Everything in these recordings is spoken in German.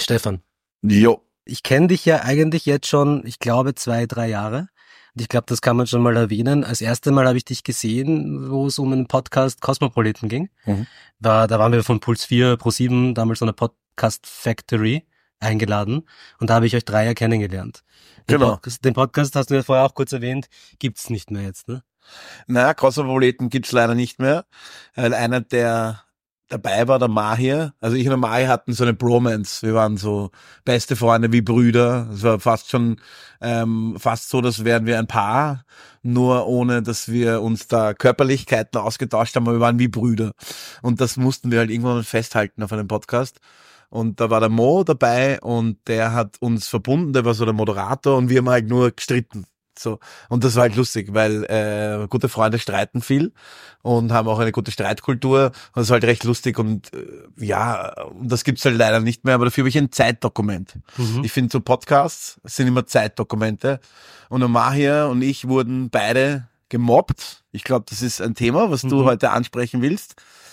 Stefan, Jo. ich kenne dich ja eigentlich jetzt schon, ich glaube, 2-3 Jahre. Und ich glaube, das kann man schon mal erwähnen. Als erstes Mal habe ich dich gesehen, wo es um einen Podcast Cosmopolitan ging. Da waren wir von Puls 4, Pro7, damals so eine Podcast Factory eingeladen. Und da habe ich euch 3 ja kennengelernt. Genau. Den Podcast hast du ja vorher auch kurz erwähnt, gibt's nicht mehr jetzt, ne? Naja, Cosmopolitan gibt's leider nicht mehr. Weil einer, der dabei war, der Mahir, also ich und der Mahir hatten so eine Bromance. Wir waren so beste Freunde wie Brüder. Es war fast schon fast so, dass wären wir ein Paar, nur ohne, dass wir uns da Körperlichkeiten ausgetauscht haben, aber wir waren wie Brüder. Und das mussten wir halt irgendwann festhalten auf einem Podcast. Und da war der Mo dabei und der hat uns verbunden, der war so der Moderator und wir haben halt nur gestritten. So. Und das war halt lustig, weil gute Freunde streiten viel und haben auch eine gute Streitkultur. Und das war halt recht lustig und das gibt's halt leider nicht mehr, aber dafür habe ich ein Zeitdokument. Ich finde so Podcasts sind immer Zeitdokumente. Und der Mahir und ich wurden beide gemobbt. Ich glaube, das ist ein Thema, was du heute ansprechen willst.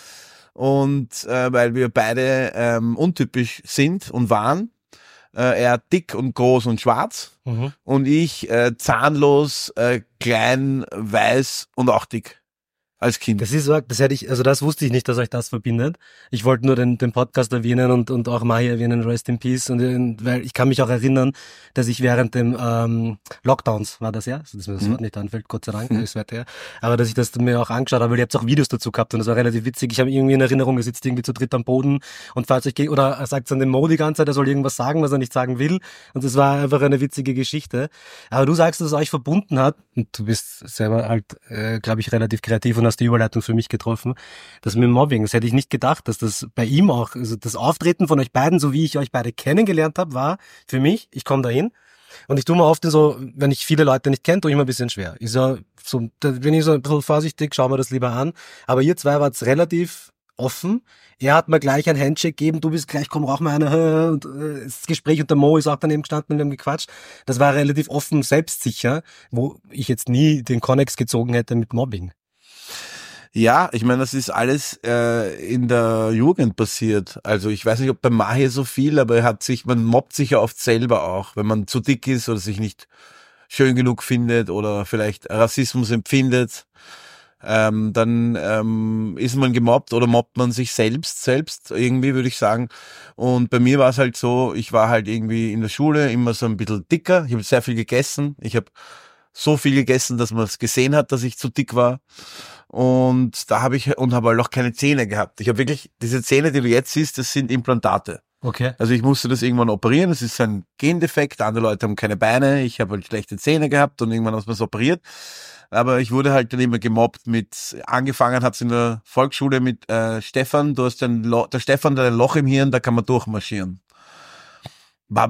Und weil wir beide untypisch sind und waren. Er dick und groß und schwarz und ich zahnlos, klein, weiß und auch dick als Kind. Das wusste ich nicht, dass euch das verbindet. Ich wollte nur den Podcast erwähnen und auch Mahir erwähnen, Rest in Peace. Und weil ich kann mich auch erinnern, dass ich während dem Lockdowns, war das ja, dass mir das Wort nicht anfällt, Gott sei Dank, ist weiter her, aber dass ich das mir auch angeschaut habe, weil ihr habt auch Videos dazu gehabt und das war relativ witzig. Ich habe irgendwie in Erinnerung, ihr sitzt irgendwie zu dritt am Boden und falls euch oder er sagt an den Mo die ganze Zeit, er soll irgendwas sagen, was er nicht sagen will und das war einfach eine witzige Geschichte. Aber du sagst, dass es euch verbunden hat und du bist selber halt, glaube ich, relativ kreativ und hast die Überleitung für mich getroffen. Das mit dem Mobbing, das hätte ich nicht gedacht, dass das bei ihm auch, also das Auftreten von euch beiden, so wie ich euch beide kennengelernt habe, war für mich, ich komme dahin und ich tue mir oft so, wenn ich viele Leute nicht kenne, tue ich mir ein bisschen schwer. Da bin ich so ein bisschen vorsichtig, schau mir das lieber an. Aber ihr zwei wart relativ offen. Er hat mir gleich ein Handshake gegeben, du bist gleich, komm, rauch mal eine, und das Gespräch und der Mo ist auch daneben gestanden und wir haben gequatscht. Das war relativ offen, selbstsicher, wo ich jetzt nie den Konnex gezogen hätte mit Mobbing. Ja, ich meine, das ist alles in der Jugend passiert. Also ich weiß nicht, ob bei Mahir so viel, aber man mobbt sich ja oft selber auch, wenn man zu dick ist oder sich nicht schön genug findet oder vielleicht Rassismus empfindet. Dann ist man gemobbt oder mobbt man sich selbst irgendwie, würde ich sagen. Und bei mir war es halt so, ich war halt irgendwie in der Schule immer so ein bisschen dicker. Ich habe sehr viel gegessen. Ich habe so viel gegessen, dass man es gesehen hat, dass ich zu dick war. Und da habe halt auch keine Zähne gehabt. Ich habe wirklich, diese Zähne, die du jetzt siehst, das sind Implantate. Okay. Also ich musste das irgendwann operieren, das ist ein Gendefekt, andere Leute haben keine Beine, ich habe halt schlechte Zähne gehabt und irgendwann hat man es operiert. Aber ich wurde halt dann immer gemobbt angefangen hat's in der Volksschule mit Stefan, der Stefan, der hat ein Loch im Hirn, da kann man durchmarschieren. War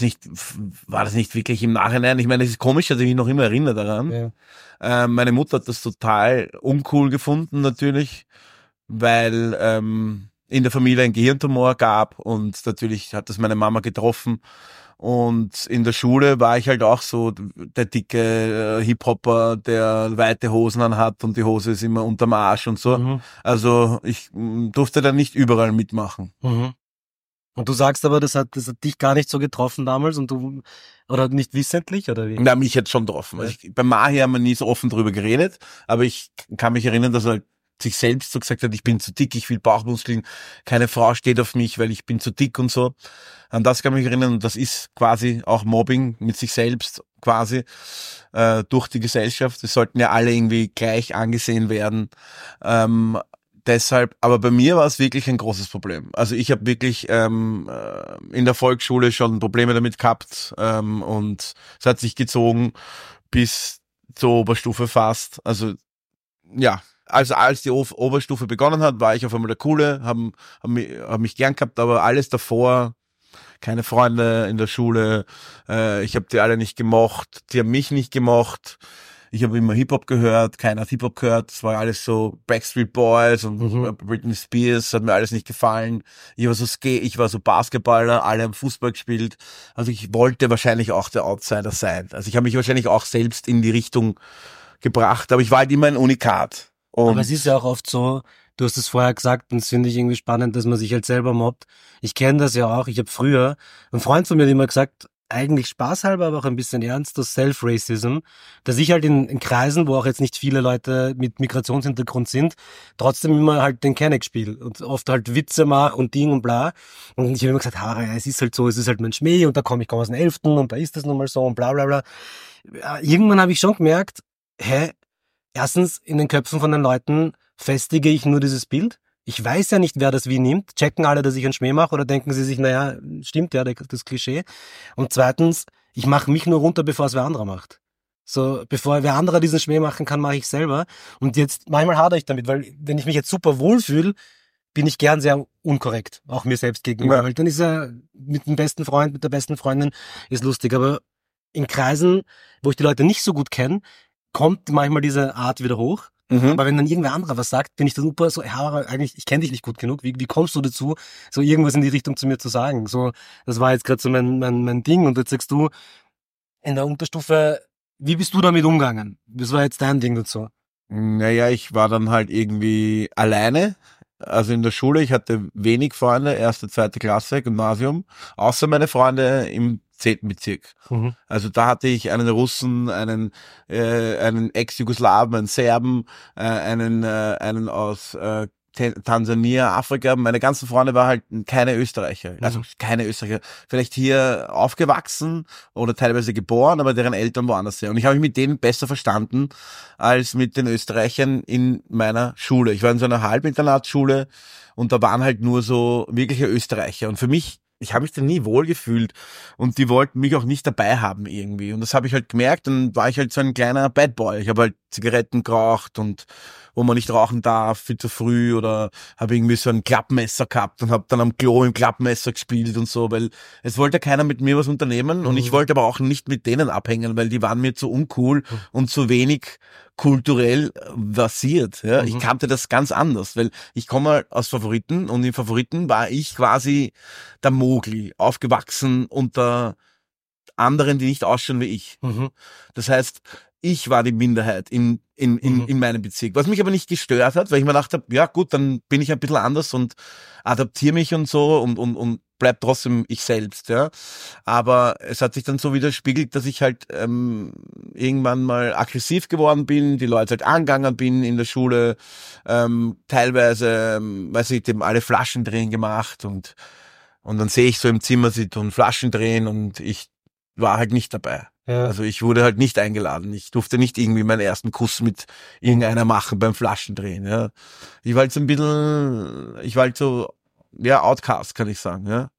das nicht wirklich im Nachhinein? Ich meine, es ist komisch, dass ich mich noch immer erinnere daran. Ja. Meine Mutter hat das total uncool gefunden natürlich, weil in der Familie ein Gehirntumor gab und natürlich hat das meine Mama getroffen. Und in der Schule war ich halt auch so der dicke Hip-Hopper, der weite Hosen anhat und die Hose ist immer unterm Arsch und so. Also ich durfte da nicht überall mitmachen. Und du sagst aber, das hat dich gar nicht so getroffen damals oder nicht wissentlich, oder wie? Na, mich jetzt schon getroffen. Also bei Mahir haben wir nie so offen drüber geredet, aber ich kann mich erinnern, dass er halt sich selbst so gesagt hat, ich bin zu dick, ich will Bauchmuskeln, keine Frau steht auf mich, weil ich bin zu dick und so. An das kann ich mich erinnern und das ist quasi auch Mobbing mit sich selbst quasi durch die Gesellschaft. Es sollten ja alle irgendwie gleich angesehen werden. Deshalb, aber bei mir war es wirklich ein großes Problem. Also ich habe wirklich in der Volksschule schon Probleme damit gehabt und es hat sich gezogen bis zur Oberstufe fast. Also ja, also als die Oberstufe begonnen hat, war ich auf einmal der Coole, hab mich gern gehabt, aber alles davor, keine Freunde in der Schule, ich habe die alle nicht gemocht, die haben mich nicht gemocht. Ich habe immer Hip-Hop gehört, keiner hat Hip-Hop gehört, das war alles so Backstreet Boys und Britney Spears, hat mir alles nicht gefallen. Ich war so Basketballer, alle haben Fußball gespielt. Also ich wollte wahrscheinlich auch der Outsider sein. Also ich habe mich wahrscheinlich auch selbst in die Richtung gebracht, aber ich war halt immer ein Unikat. Aber es ist ja auch oft so, Du hast es vorher gesagt und das finde ich irgendwie spannend, dass man sich halt selber mobbt. Ich kenne das ja auch. Ich habe früher, ein Freund von mir hat immer gesagt, eigentlich spaßhalber, aber auch ein bisschen ernst, das Self-Racism, dass ich halt in Kreisen, wo auch jetzt nicht viele Leute mit Migrationshintergrund sind, trotzdem immer halt den Kenneck spiele und oft halt Witze mache und Ding und bla. Und ich habe immer gesagt, ja, es ist halt so, es ist halt mein Schmäh und da komme ich aus dem 11. und da ist das nun mal so und bla bla bla. Ja, irgendwann habe ich schon gemerkt, erstens, in den Köpfen von den Leuten festige ich nur dieses Bild. Ich weiß ja nicht, wer das wie nimmt. Checken alle, dass ich einen Schmäh mache oder denken sie sich, naja, stimmt ja, das Klischee. Und zweitens, ich mache mich nur runter, bevor es wer anderer macht. So, bevor wer anderer diesen Schmäh machen kann, mache ich selber. Und jetzt, manchmal hadere ich damit, weil wenn ich mich jetzt super wohlfühle, bin ich gern sehr unkorrekt, auch mir selbst gegenüber. Ja. Weil dann ist ja mit dem besten Freund, mit der besten Freundin, ist lustig. Aber in Kreisen, wo ich die Leute nicht so gut kenne, kommt manchmal diese Art wieder hoch. Aber wenn dann irgendwer anderer was sagt, bin ich da super so, ja, eigentlich, ich kenne dich nicht gut genug. Wie kommst du dazu, so irgendwas in die Richtung zu mir zu sagen? So, das war jetzt gerade so mein Ding. Und jetzt sagst du, in der Unterstufe, wie bist du damit umgegangen? Das war jetzt dein Ding dazu. Naja, ich war dann halt irgendwie alleine. Also in der Schule, ich hatte wenig Freunde, 1., 2. Klasse, Gymnasium, außer meine Freunde im 10. Bezirk. Also da hatte ich einen Russen, einen Ex-Jugoslawen, einen Serben, einen aus Tansania, Afrika. Meine ganzen Freunde waren halt keine Österreicher. Also keine Österreicher. Vielleicht hier aufgewachsen oder teilweise geboren, aber deren Eltern woanders her. Und ich habe mich mit denen besser verstanden als mit den Österreichern in meiner Schule. Ich war in so einer Halbinternatschule und da waren halt nur so wirkliche Österreicher. Und für mich, ich habe mich da nie wohl gefühlt und die wollten mich auch nicht dabei haben irgendwie. Und das habe ich halt gemerkt, dann war ich halt so ein kleiner Bad Boy. Ich habe halt Zigaretten geraucht und wo man nicht rauchen darf, viel zu früh, oder habe irgendwie so ein Klappmesser gehabt und habe dann am Klo im Klappmesser gespielt und so, weil es wollte keiner mit mir was unternehmen und ich wollte aber auch nicht mit denen abhängen, weil die waren mir zu uncool und zu wenig kulturell versiert. Ja. Ich kannte das ganz anders, weil ich komme halt aus Favoriten und in Favoriten war ich quasi der Mogli, aufgewachsen unter anderen, die nicht ausschauen wie ich. Das heißt, ich war die Minderheit in meinem Bezirk. Was mich aber nicht gestört hat, weil ich mir gedacht habe, ja gut, dann bin ich ein bisschen anders und adaptiere mich und so und bleib trotzdem ich selbst, ja. Aber es hat sich dann so widerspiegelt, dass ich halt irgendwann mal aggressiv geworden bin, die Leute halt angegangen bin in der Schule, teilweise, weiß ich, dem alle Flaschen drehen gemacht und dann sehe ich so im Zimmer sitzen und Flaschen drehen und ich war halt nicht dabei. Ja. Also ich wurde halt nicht eingeladen. Ich durfte nicht irgendwie meinen ersten Kuss mit irgendeiner machen beim Flaschendrehen. Ja. Ich war halt so, ja, Outcast, kann ich sagen. Ja.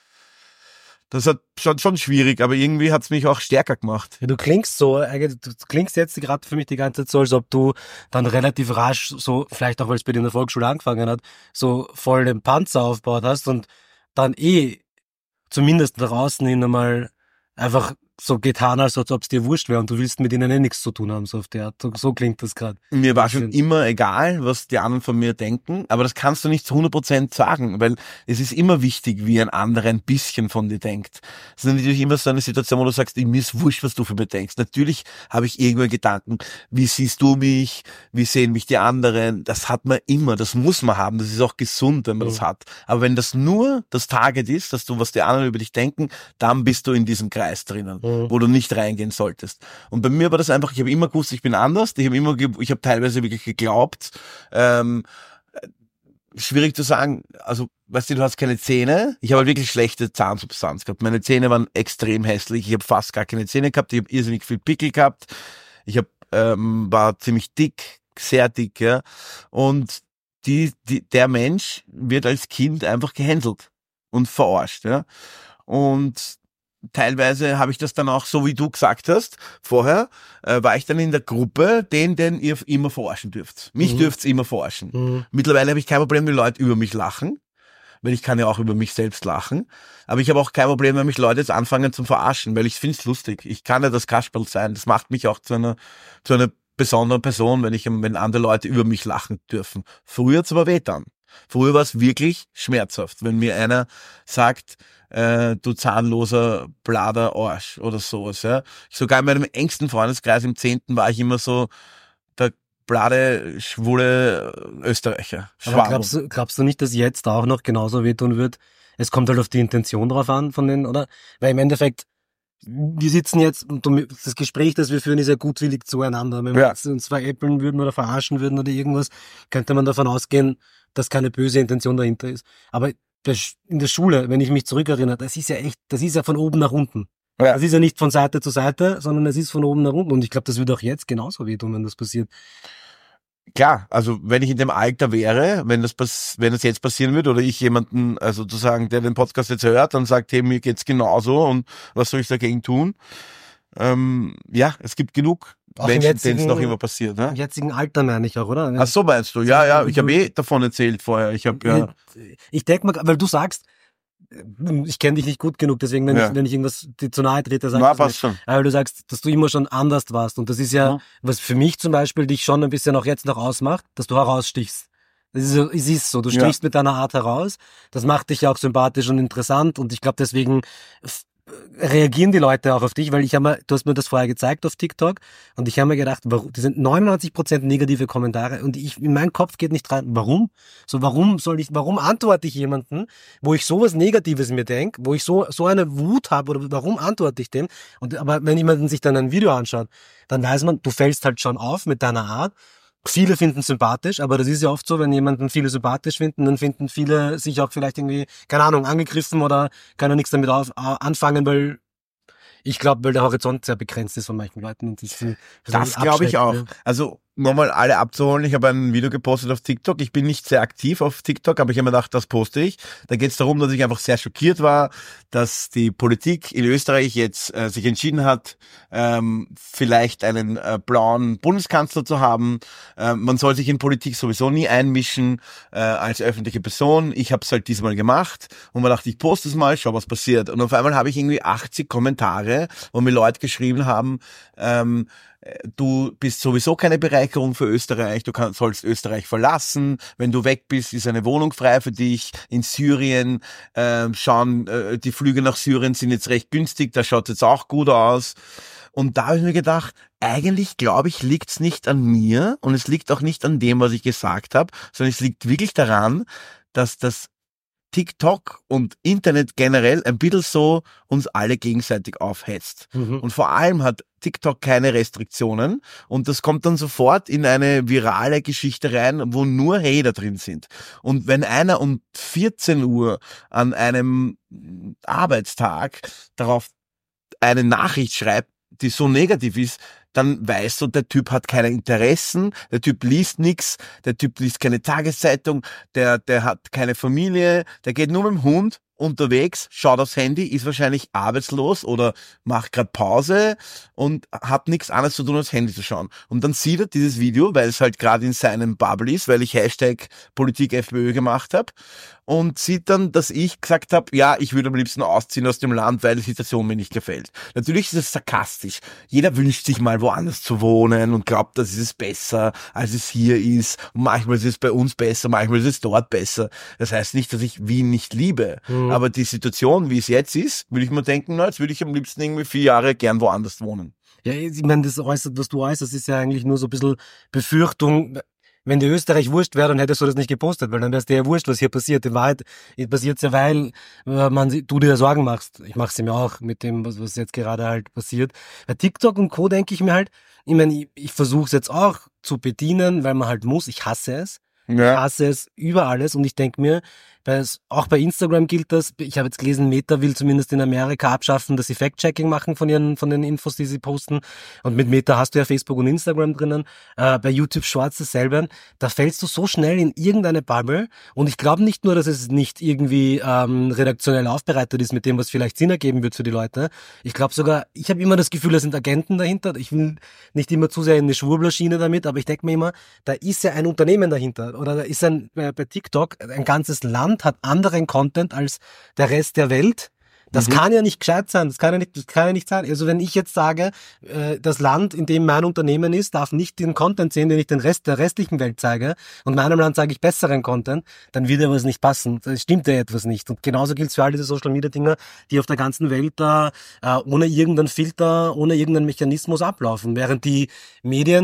Das hat schon schwierig, aber irgendwie hat's mich auch stärker gemacht. Ja, du klingst jetzt gerade für mich die ganze Zeit so, als ob du dann relativ rasch, so vielleicht auch, weil es bei dir in der Volksschule angefangen hat, so voll den Panzer aufgebaut hast und dann zumindest nach außen hin einmal einfach so getan, als ob es dir wurscht wäre und du willst mit ihnen nichts zu tun haben, so auf der Art. So klingt das gerade. Mir war schon immer egal, was die anderen von mir denken, aber das kannst du nicht zu 100% sagen, weil es ist immer wichtig, wie ein anderer ein bisschen von dir denkt. Es ist natürlich immer so eine Situation, wo du sagst, mir ist wurscht, was du für mich denkst. Natürlich habe ich irgendwann Gedanken, wie siehst du mich, wie sehen mich die anderen, das hat man immer, das muss man haben, das ist auch gesund, wenn man das hat. Aber wenn das nur das Target ist, dass du, was die anderen über dich denken, dann bist du in diesem Kreis drinnen, wo du nicht reingehen solltest. Und bei mir war das einfach, ich habe immer gewusst, ich bin anders, ich habe teilweise wirklich geglaubt, schwierig zu sagen, also, weißt du hast keine Zähne, ich habe halt wirklich schlechte Zahnsubstanz gehabt, meine Zähne waren extrem hässlich, ich habe fast gar keine Zähne gehabt, ich habe irrsinnig viel Pickel gehabt, war ziemlich dick, sehr dick, ja, und der Mensch wird als Kind einfach gehänselt und verarscht, ja, und teilweise habe ich das dann auch, so wie du gesagt hast, vorher, war ich dann in der Gruppe, den ihr immer verarschen dürft. Mich dürft's immer verarschen. Mittlerweile habe ich kein Problem, wenn Leute über mich lachen, weil ich kann ja auch über mich selbst lachen. Aber ich habe auch kein Problem, wenn mich Leute jetzt anfangen zum Verarschen, weil ich finde es lustig. Ich kann ja das Kasperl sein. Das macht mich auch zu einer besonderen Person, wenn andere Leute über mich lachen dürfen. Früher hat's aber weh dann. Früher war es wirklich schmerzhaft, wenn mir einer sagt, du zahnloser Blader Arsch oder sowas. Ja. Sogar in meinem engsten Freundeskreis im 10. war ich immer so blade, schwule Österreicher. Aber glaubst du nicht, dass jetzt auch noch genauso wehtun wird? Es kommt halt auf die Intention drauf an von denen, oder? Weil im Endeffekt, wir sitzen jetzt und das Gespräch, das wir führen, ist ja gutwillig zueinander. Wenn wir jetzt uns veräppeln würden oder verarschen würden oder irgendwas, könnte man davon ausgehen, dass keine böse Intention dahinter ist. Aber in der Schule, wenn ich mich zurückerinnere, das ist ja von oben nach unten. Ja. Das ist ja nicht von Seite zu Seite, sondern es ist von oben nach unten. Und ich glaube, das wird auch jetzt genauso wehtun, wenn das passiert. Klar, also wenn ich in dem Alter wäre, wenn das jetzt passieren würde oder ich jemanden, also sozusagen, der den Podcast jetzt hört und sagt, hey, mir geht's genauso und was soll ich dagegen tun? Ja, es gibt genug auch Menschen, denen es noch immer passiert. Ne? Im jetzigen Alter meine ich auch, oder? Ach so meinst du? Ja, ich habe davon erzählt vorher. Ich denke mal, weil du sagst, ich kenne dich nicht gut genug, deswegen, wenn ich irgendwas dir zu nahe trete, sagst du schon. Aber du sagst, dass du immer schon anders warst. Und das ist ja, was für mich zum Beispiel dich schon ein bisschen auch jetzt noch ausmacht, dass du herausstichst. Es ist so, du stichst mit deiner Art heraus. Das macht dich ja auch sympathisch und interessant. Und ich glaube, deswegen reagieren die Leute auch auf dich, weil du hast mir das vorher gezeigt auf TikTok und ich habe mir gedacht, die sind 99% negative Kommentare und in meinem Kopf geht nicht rein, warum? So, warum antworte ich jemanden, wo ich sowas Negatives mir denke, wo ich so eine Wut habe oder warum antworte ich dem? Aber wenn jemand sich dann ein Video anschaut, dann weiß man, du fällst halt schon auf mit deiner Art. Viele finden es sympathisch, aber das ist ja oft so, wenn jemanden viele sympathisch finden, dann finden viele sich auch vielleicht irgendwie, keine Ahnung, angegriffen oder können nichts damit anfangen, weil der Horizont sehr begrenzt ist von manchen Leuten. Und das glaube ich auch. Ja. Also nochmal alle abzuholen, ich habe ein Video gepostet auf TikTok. Ich bin nicht sehr aktiv auf TikTok, aber ich habe mir gedacht, das poste ich. Da geht es darum, dass ich einfach sehr schockiert war, dass die Politik in Österreich jetzt sich entschieden hat, vielleicht einen blauen Bundeskanzler zu haben. Man soll sich in Politik sowieso nie einmischen als öffentliche Person. Ich habe es halt diesmal gemacht und mir dachte, ich poste es mal, schau, was passiert. Und auf einmal habe ich irgendwie 80 Kommentare, wo mir Leute geschrieben haben, du bist sowieso keine Bereicherung für Österreich, sollst Österreich verlassen, wenn du weg bist, ist eine Wohnung frei für dich, in Syrien, die Flüge nach Syrien sind jetzt recht günstig, da schaut jetzt auch gut aus. Und da habe ich mir gedacht, eigentlich glaube ich, liegt's nicht an mir und es liegt auch nicht an dem, was ich gesagt habe, sondern es liegt wirklich daran, dass das TikTok und Internet generell ein bisschen so uns alle gegenseitig aufhetzt. Und vor allem hat TikTok keine Restriktionen und das kommt dann sofort in eine virale Geschichte rein, wo nur Hater drin sind. Und wenn einer um 14 Uhr an einem Arbeitstag darauf eine Nachricht schreibt, die so negativ ist, dann weißt du, der Typ hat keine Interessen, der Typ liest nichts, der Typ liest keine Tageszeitung, der hat keine Familie, der geht nur mit dem Hund unterwegs, schaut aufs Handy, ist wahrscheinlich arbeitslos oder macht gerade Pause und hat nichts anderes zu tun, als Handy zu schauen. Und dann sieht er dieses Video, weil es halt gerade in seinem Bubble ist, weil ich Hashtag Politik FPÖ gemacht habe und sieht dann, dass ich gesagt habe, ja, ich würde am liebsten ausziehen aus dem Land, weil die Situation mir nicht gefällt. Natürlich ist es sarkastisch. Jeder wünscht sich mal woanders zu wohnen und glaubt, das ist es besser, als es hier ist. Und manchmal ist es bei uns besser, manchmal ist es dort besser. Das heißt nicht, dass ich Wien nicht liebe. Aber die Situation, wie es jetzt ist, würde ich mir denken, jetzt würde ich am liebsten irgendwie 4 Jahre gern woanders wohnen. Ja, ich meine, das äußert, was du äußerst, ist ja eigentlich nur so ein bisschen Befürchtung. Wenn dir Österreich wurscht wäre, dann hättest du das nicht gepostet, weil dann wär's dir ja wurscht, was hier passiert. In Wahrheit passiert's ja, weil du dir Sorgen machst. Ich mach's mir auch mit dem, was jetzt gerade halt passiert. Bei TikTok und Co. denke ich mir halt, ich meine, ich versuche es jetzt auch zu bedienen, weil man halt muss. Ich hasse es. Ja. Ich hasse es über alles und ich denke mir, auch bei Instagram gilt das, ich habe jetzt gelesen, Meta will zumindest in Amerika abschaffen, dass sie Fact-Checking machen von den Infos, die sie posten. Und mit Meta hast du ja Facebook und Instagram drinnen. Bei YouTube Shorts dasselbe. Da fällst du so schnell in irgendeine Bubble. Und ich glaube nicht nur, dass es nicht irgendwie redaktionell aufbereitet ist mit dem, was vielleicht Sinn ergeben wird für die Leute. Ich glaube sogar, ich habe immer das Gefühl, da sind Agenten dahinter. Ich will nicht immer zu sehr in eine Schwurblerschiene damit, aber ich denke mir immer, da ist ja ein Unternehmen dahinter. Oder da ist bei TikTok ein ganzes Land hat anderen Content als der Rest der Welt. Das kann ja nicht gescheit sein. Das kann ja nicht sein. Also wenn ich jetzt sage, das Land, in dem mein Unternehmen ist, darf nicht den Content sehen, den ich der restlichen Welt zeige, und meinem Land sage ich besseren Content, dann wird ja was nicht passen. Da stimmt ja etwas nicht. Und genauso gilt es für all diese Social Media Dinger, die auf der ganzen Welt ohne irgendeinen Filter, ohne irgendeinen Mechanismus ablaufen. Während die Medien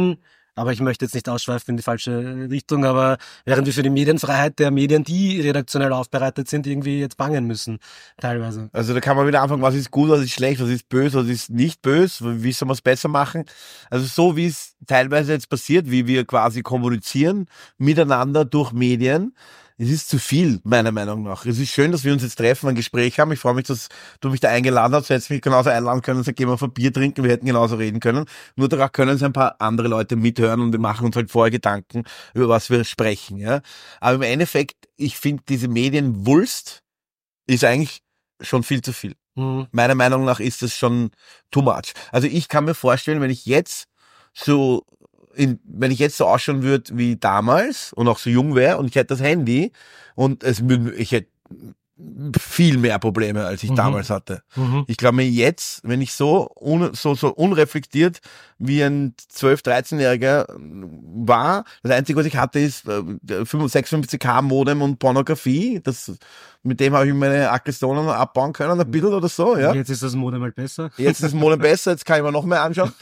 Aber ich möchte jetzt nicht ausschweifen in die falsche Richtung, aber während wir für die Medienfreiheit der Medien, die redaktionell aufbereitet sind, irgendwie jetzt bangen müssen, teilweise. Also da kann man wieder anfangen, was ist gut, was ist schlecht, was ist böse, was ist nicht böse, wie soll man es besser machen. Also so wie es teilweise jetzt passiert, wie wir quasi kommunizieren miteinander durch Medien, es ist zu viel, meiner Meinung nach. Es ist schön, dass wir uns jetzt treffen, ein Gespräch haben. Ich freue mich, dass du mich da eingeladen hast. Du hättest mich genauso einladen können und sagen, gehen wir auf ein Bier trinken, wir hätten genauso reden können. Nur da können es ein paar andere Leute mithören und wir machen uns halt vorher Gedanken, über was wir sprechen. Ja. Aber im Endeffekt, ich finde, diese Medienwulst ist eigentlich schon viel zu viel. Meiner Meinung nach ist das schon too much. Also ich kann mir vorstellen, wenn ich jetzt so ausschauen würde wie damals und auch so jung wäre und ich hätte das Handy und ich hätte viel mehr Probleme, als ich damals hatte. Ich glaube mir jetzt, wenn ich so unreflektiert wie ein 12-, 13-Jähriger war, das Einzige, was ich hatte, ist 56K Modem und Pornografie. Mit dem habe ich meine Aggressionen abbauen können, ein bisschen oder so. Ja. Jetzt ist das Modem mal besser. Jetzt ist das Modem besser, jetzt kann ich mir noch mehr anschauen.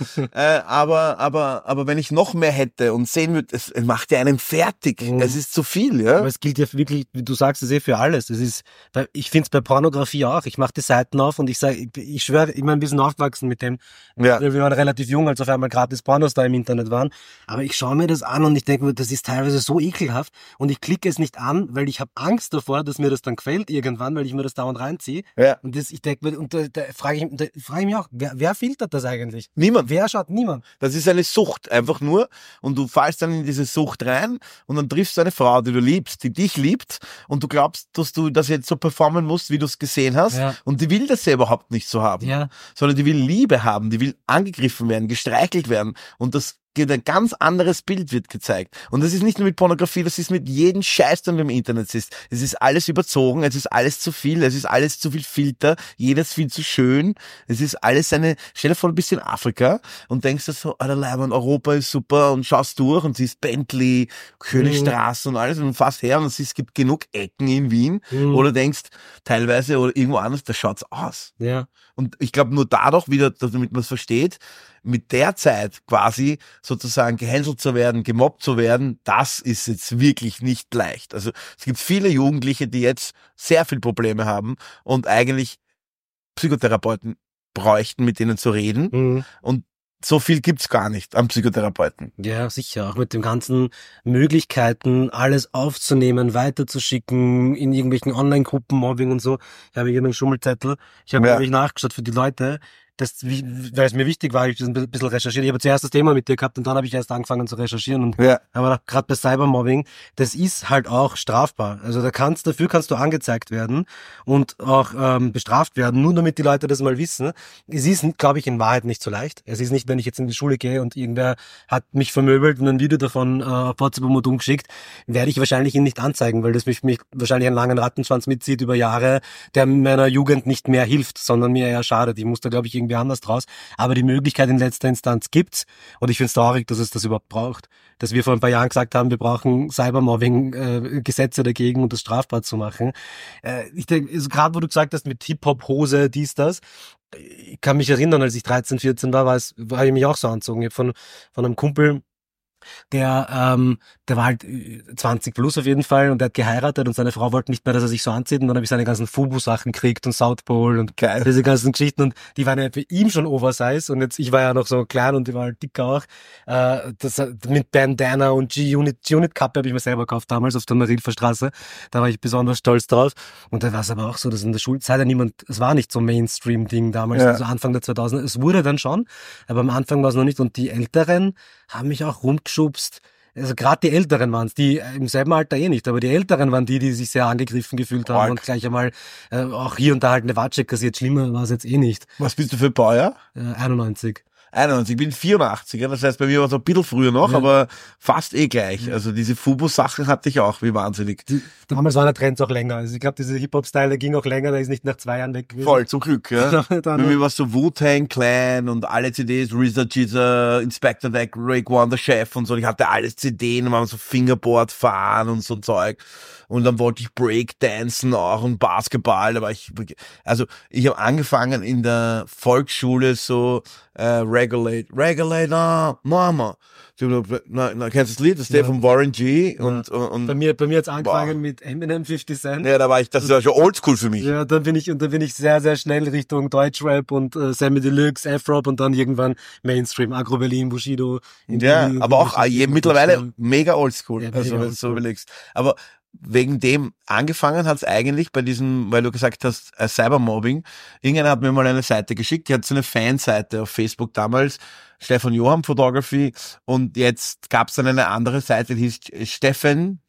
Aber wenn ich noch mehr hätte und sehen würde, es macht ja einen fertig. Es ist zu viel. Ja. Aber es gilt ja wirklich, wie du sagst, es für alles. Ich finde es bei Pornografie auch. Ich mache die Seiten auf und ich sage, ich schwöre, ich bin ein bisschen aufgewachsen mit dem. Ja. Wir waren relativ jung, als auf einmal gratis Pornos da im Internet waren. Aber ich schaue mir das an und ich denke mir, das ist teilweise so ekelhaft und ich klicke es nicht an, weil ich habe Angst davor, dass mir das dann gefällt irgendwann, weil ich mir das dauernd reinziehe. Ja. Und ich denke mir, und da frage ich mich auch, wer filtert das eigentlich? Niemand. Wer schaut? Niemand. Das ist eine Sucht, einfach nur. Und du fallst dann in diese Sucht rein und dann triffst du eine Frau, die du liebst, die dich liebt und du glaubst, dass du das jetzt so performen musst, wie du es gesehen hast. Ja. Und die will das ja überhaupt nicht so haben. Ja. Sondern die will Liebe haben, die will angegriffen werden, gestreichelt werden. Und das ein ganz anderes Bild wird gezeigt. Und das ist nicht nur mit Pornografie, das ist mit jedem Scheiß, den du im Internet siehst. Es ist alles überzogen, es ist alles zu viel, es ist alles zu viel Filter, jeder ist viel zu schön. Es ist alles stell dir vor, du bist in Afrika und denkst dir so, Alter Leibmann, Europa ist super und schaust durch und siehst Bentley, Königstraße und alles und fährst her und siehst, es gibt genug Ecken in Wien. Oder denkst, teilweise oder irgendwo anders, da schaut's aus. Ja. Und ich glaube nur dadurch wieder, damit man es versteht, mit der Zeit quasi sozusagen gehänselt zu werden, gemobbt zu werden, das ist jetzt wirklich nicht leicht. Also es gibt viele Jugendliche, die jetzt sehr viel Probleme haben und eigentlich Psychotherapeuten bräuchten, mit denen zu reden. Und so viel gibt's gar nicht an Psychotherapeuten. Ja, sicher. Auch mit den ganzen Möglichkeiten, alles aufzunehmen, weiterzuschicken, in irgendwelchen Online-Gruppen, Mobbing und so. Ich habe hier einen Schummelzettel. Ich habe nämlich nachgeschaut für die Leute, weil es mir wichtig war, ich ein bisschen recherchiert. Ich habe zuerst das Thema mit dir gehabt und dann habe ich erst angefangen zu recherchieren und aber gerade bei Cybermobbing, das ist halt auch strafbar. Also dafür kannst du angezeigt werden und auch bestraft werden, nur damit die Leute das mal wissen. Es ist, glaube ich, in Wahrheit nicht so leicht. Es ist nicht, wenn ich jetzt in die Schule gehe und irgendwer hat mich vermöbelt und ein Video davon auf WhatsApp und umgeschickt, werde ich wahrscheinlich ihn nicht anzeigen, weil das mich wahrscheinlich einen langen Rattenschwanz mitzieht über Jahre, der meiner Jugend nicht mehr hilft, sondern mir eher schadet. Ich muss da, glaube ich, irgendwie anders draus. Aber die Möglichkeit in letzter Instanz gibt's. Und ich finde es traurig, dass es das überhaupt braucht. Dass wir vor ein paar Jahren gesagt haben, wir brauchen Cybermobbing-Gesetze dagegen, um das strafbar zu machen. Ich denke, also gerade wo du gesagt hast, mit Hip-Hop-Hose, dies, das. Ich kann mich erinnern, als ich 13, 14 war, habe ich mich auch so angezogen. Ich habe von einem Kumpel, der war halt 20 plus auf jeden Fall und der hat geheiratet und seine Frau wollte nicht mehr, dass er sich so anzieht und dann habe ich seine ganzen Fubu-Sachen gekriegt und South Pole und diese ganzen Geschichten und die waren ja für ihn schon Oversize und jetzt, ich war ja noch so klein und die war halt dicker auch. Das mit Bandana und G-Unit Kappe habe ich mir selber gekauft damals auf der Marilfer Straße. Da war ich besonders stolz drauf und da war es aber auch so, dass in der Schulzeit es war nicht so Mainstream-Ding damals, also Anfang der 2000er. Es wurde dann schon, aber am Anfang war es noch nicht und die Älteren haben mich auch rumgeschubst. Also gerade die Älteren waren es, die im selben Alter nicht, aber die Älteren waren die sich sehr angegriffen gefühlt haben und gleich einmal auch hier und da halt eine Watsche kassiert. Schlimmer war es jetzt eh nicht. Was bist du für Baujahr? 91. Ich bin 84, das heißt bei mir war es ein bisschen früher noch, aber fast gleich. Also diese Fubu-Sachen hatte ich auch, wie wahnsinnig. Damals waren der Trends auch länger. Also ich glaube, diese Hip-Hop-Style, der ging auch länger, der ist nicht nach 2 Jahren weg gewesen. Voll, zum Glück, ja. Bei mir war es so Wu-Tang Clan und alle CDs, RZA, GZA, Inspector Deck, Raekwon, der Chef und so. Ich hatte alles CDs und wir haben so Fingerboard fahren und so Zeug. Und dann wollte ich Breakdancen auch und Basketball. Ich habe angefangen in der Volksschule so Rap Regulator, Mama. Na, kennst du das Lied? Das ist der von Warren G. Und bei mir hat's angefangen mit Eminem 50 Cent. Ja, das war schon oldschool für mich. Ja, dann bin ich sehr, sehr schnell Richtung Deutschrap und Sammy Deluxe, Afrop und dann irgendwann Mainstream, Agro Berlin, Bushido. Ja, aber auch mittlerweile mega oldschool, ja, also wenn du so überlegst. Aber wegen dem angefangen hat's eigentlich bei diesem, weil du gesagt hast, Cybermobbing. Irgendeiner hat mir mal eine Seite geschickt, die hat so eine Fanseite auf Facebook damals, Stefan Johann Photography, und jetzt gab's dann eine andere Seite, die hieß Stefan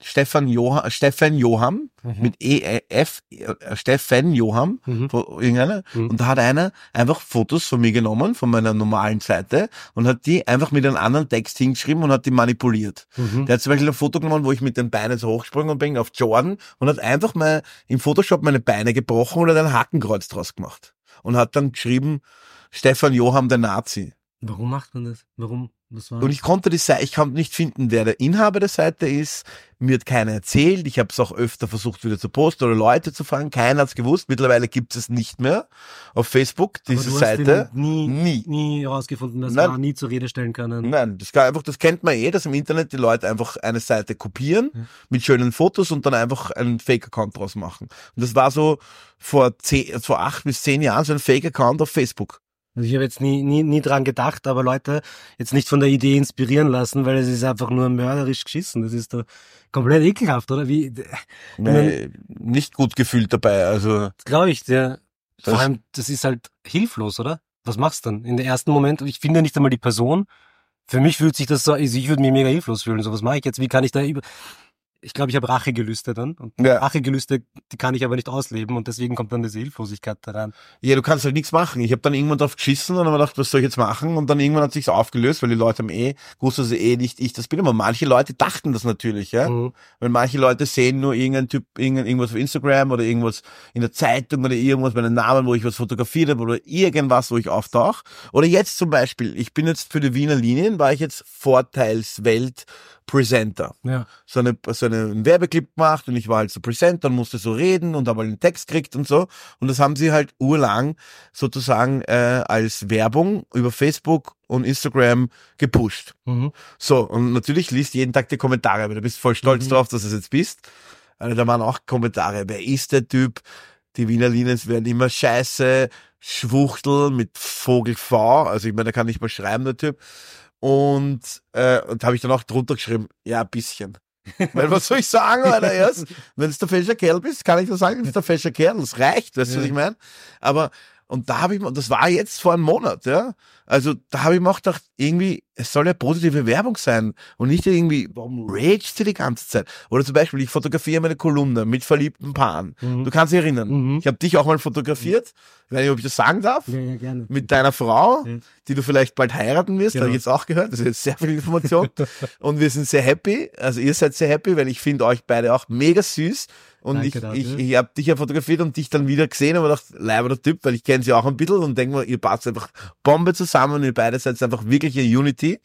Johann mit EF, Stefan Johann, irgendeiner, und da hat einer einfach Fotos von mir genommen, von meiner normalen Seite, und hat die einfach mit einem anderen Text hingeschrieben und hat die manipuliert. Der hat zum Beispiel ein Foto genommen, wo ich mit den Beinen so hochgesprungen bin auf Jordan und hat einfach mal im Photoshop meine Beine gebrochen und hat ein Hakenkreuz draus gemacht. Und hat dann geschrieben, Stefan Johann, der Nazi. Warum macht man das? Warum? Was war? Und ich konnte nicht finden, wer der Inhaber der Seite ist. Mir hat keiner erzählt. Ich habe es auch öfter versucht wieder zu posten oder Leute zu fragen. Keiner hat's gewusst. Mittlerweile gibt es nicht mehr auf Facebook, diese Seite. Aber du hast nie herausgefunden, dass man nie zur Rede stellen können. Nein, das kennt man dass im Internet die Leute einfach eine Seite kopieren mit schönen Fotos und dann einfach einen Fake-Account draus machen. Und das war so vor 8 bis 10 Jahren so ein Fake-Account auf Facebook. Also ich habe jetzt nie dran gedacht, aber Leute jetzt nicht von der Idee inspirieren lassen, weil es ist einfach nur mörderisch geschissen. Das ist doch komplett ekelhaft, oder? Nee, nicht gut gefühlt dabei, also. Glaube ich, vor allem, das ist halt hilflos, oder? Was machst du dann? In der ersten Moment, ich finde ja nicht einmal die Person. Für mich fühlt sich das so, ich würde mich mega hilflos fühlen. So, was mache ich jetzt? Wie kann ich da ich glaube, ich habe Rachegelüste dann. Und Rachegelüste, die kann ich aber nicht ausleben und deswegen kommt dann diese Hilflosigkeit daran. Ja, du kannst halt nichts machen. Ich habe dann irgendwann drauf geschissen und habe mir gedacht, was soll ich jetzt machen? Und dann irgendwann hat sich's aufgelöst, weil die Leute haben gewusst, dass nicht ich das bin. Aber manche Leute dachten das natürlich, ja. Weil manche Leute sehen nur irgendwas auf Instagram oder irgendwas in der Zeitung oder irgendwas, meinen Namen, wo ich was fotografiert habe oder irgendwas, wo ich auftauche. Oder jetzt zum Beispiel, ich bin jetzt für die Wiener Linien, war ich jetzt Vorteilswelt Presenter. Ja. So einen Werbeclip gemacht und ich war halt so Presenter und musste so reden und habe halt einen Text gekriegt und so. Und das haben sie halt urlang sozusagen als Werbung über Facebook und Instagram gepusht. So, und natürlich liest jeden Tag die Kommentare, aber du bist voll stolz drauf, dass du es jetzt bist. Also da waren auch Kommentare, wer ist der Typ? Die Wiener Linien werden immer scheiße, Schwuchtel mit Vogel V, also ich meine, der kann nicht mal schreiben, der Typ. Und habe ich dann auch drunter geschrieben, ja, ein bisschen. Weil was soll ich sagen, Alter, erst? Wenn du der falsche Kerl bist, kann ich nur sagen, du bist der falsche Kerl, das reicht, weißt du, was ich meine? Aber, und da habe ich, das war jetzt vor einem Monat, ja. Also da habe ich mir auch gedacht, irgendwie, es soll ja positive Werbung sein und nicht irgendwie, warum ragest du die ganze Zeit? Oder zum Beispiel, ich fotografiere meine Kolumne mit verliebten Paaren. Du kannst dich erinnern, ich habe dich auch mal fotografiert, ich weiß nicht, ob ich das sagen darf, ja, gerne. mit deiner Frau, die du vielleicht bald heiraten wirst, Genau. habe ich jetzt auch gehört, das ist jetzt sehr viel Information. Und wir sind sehr happy, also ihr seid sehr happy, weil ich finde euch beide auch mega süß. Und Danke ich habe dich ja fotografiert und dich dann wieder gesehen und mir gedacht, leider der Typ, weil ich kenne sie auch ein bisschen und denke mir, ihr passt einfach Bombe zusammen und ihr beide seid einfach wirkliche Unity.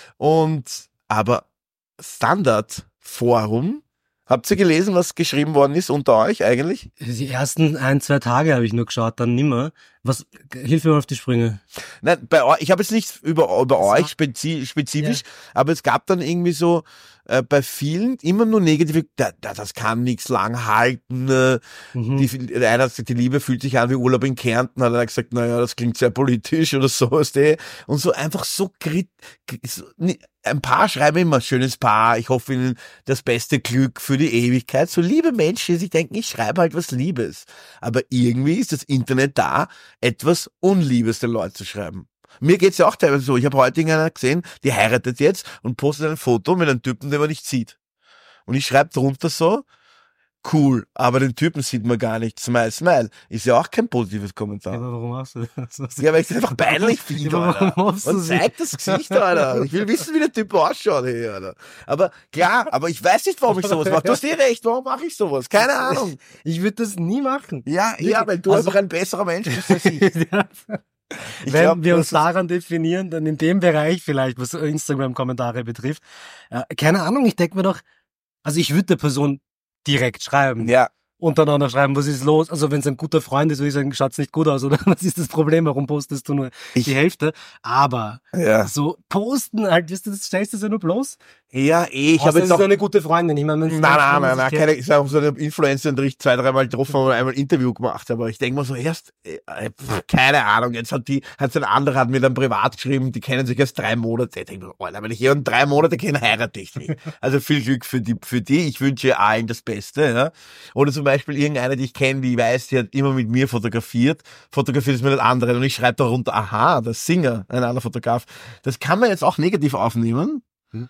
Aber Standard Forum, habt ihr gelesen, was geschrieben worden ist unter euch eigentlich? Die ersten 1-2 Tage habe ich nur geschaut, dann nimmer. Hilf mir mal auf die Sprünge. Nein, bei euch, ich habe jetzt nicht über euch spezifisch, aber es gab dann irgendwie so bei vielen immer nur negative, das kann nichts lang halten. Einer hat gesagt, die Liebe fühlt sich an wie Urlaub in Kärnten, hat er gesagt, naja, das klingt sehr politisch oder so. Und so einfach so ein Paar schreiben immer, schönes Paar, ich hoffe Ihnen das beste Glück für die Ewigkeit. So liebe Menschen, die sich denken, ich schreibe halt was Liebes. Aber irgendwie ist das Internet da, etwas Unliebes den Leuten zu schreiben. Mir geht's ja auch teilweise so. Ich habe heute irgendeiner gesehen, die heiratet jetzt und postet ein Foto mit einem Typen, den man nicht sieht. Und ich schreibe drunter so, cool, aber den Typen sieht man gar nicht. Smile, smile. Ist ja auch kein positives Kommentar. Ja, aber warum machst du das? Ja, weil ich es einfach peinlich finde, Alter. Warum Man zeigt das Gesicht, Alter. Ich will wissen, wie der Typ ausschaut, hey, Alter. Aber klar, aber ich weiß nicht, warum ich sowas mache. Du hast recht, warum mache ich sowas? Keine Ahnung. Ich würde das nie machen. Ja, weil du einfach ein besserer Mensch bist als ich. Wenn wir uns daran definieren, dann in dem Bereich vielleicht, was Instagram-Kommentare betrifft. Keine Ahnung, ich denke mir doch, also ich würde der Person direkt schreiben. Ja. und dann auch noch schreiben, was ist los? Also wenn es ein guter Freund ist, würde ich sagen, schaut's nicht gut aus, oder was ist das Problem? Warum postest du nur die Hälfte? Aber so posten halt, das stellst du ja nur bloß. Ja, ich habe jetzt auch auch eine gute Freundin. Ich meine, nein, keine, ich sage auch so eine Influencer, die ich 2-3 Mal getroffen habe und einmal ein Interview gemacht, aber ich denke mal so keine Ahnung, jetzt hat ein anderer hat mir dann privat geschrieben, die kennen sich erst 3 Monate. Ich denke mir, Alter, wenn ich jemanden 3 Monate kenne, heirate ich nicht. Also viel Glück für die. Ich wünsche allen das Beste, ja. Oder zum Beispiel irgendeine, die ich kenne, die weiß, die hat immer mit mir fotografiert es mit einem anderen und ich schreibe darunter, aha, der Singer, ein anderer Fotograf. Das kann man jetzt auch negativ aufnehmen.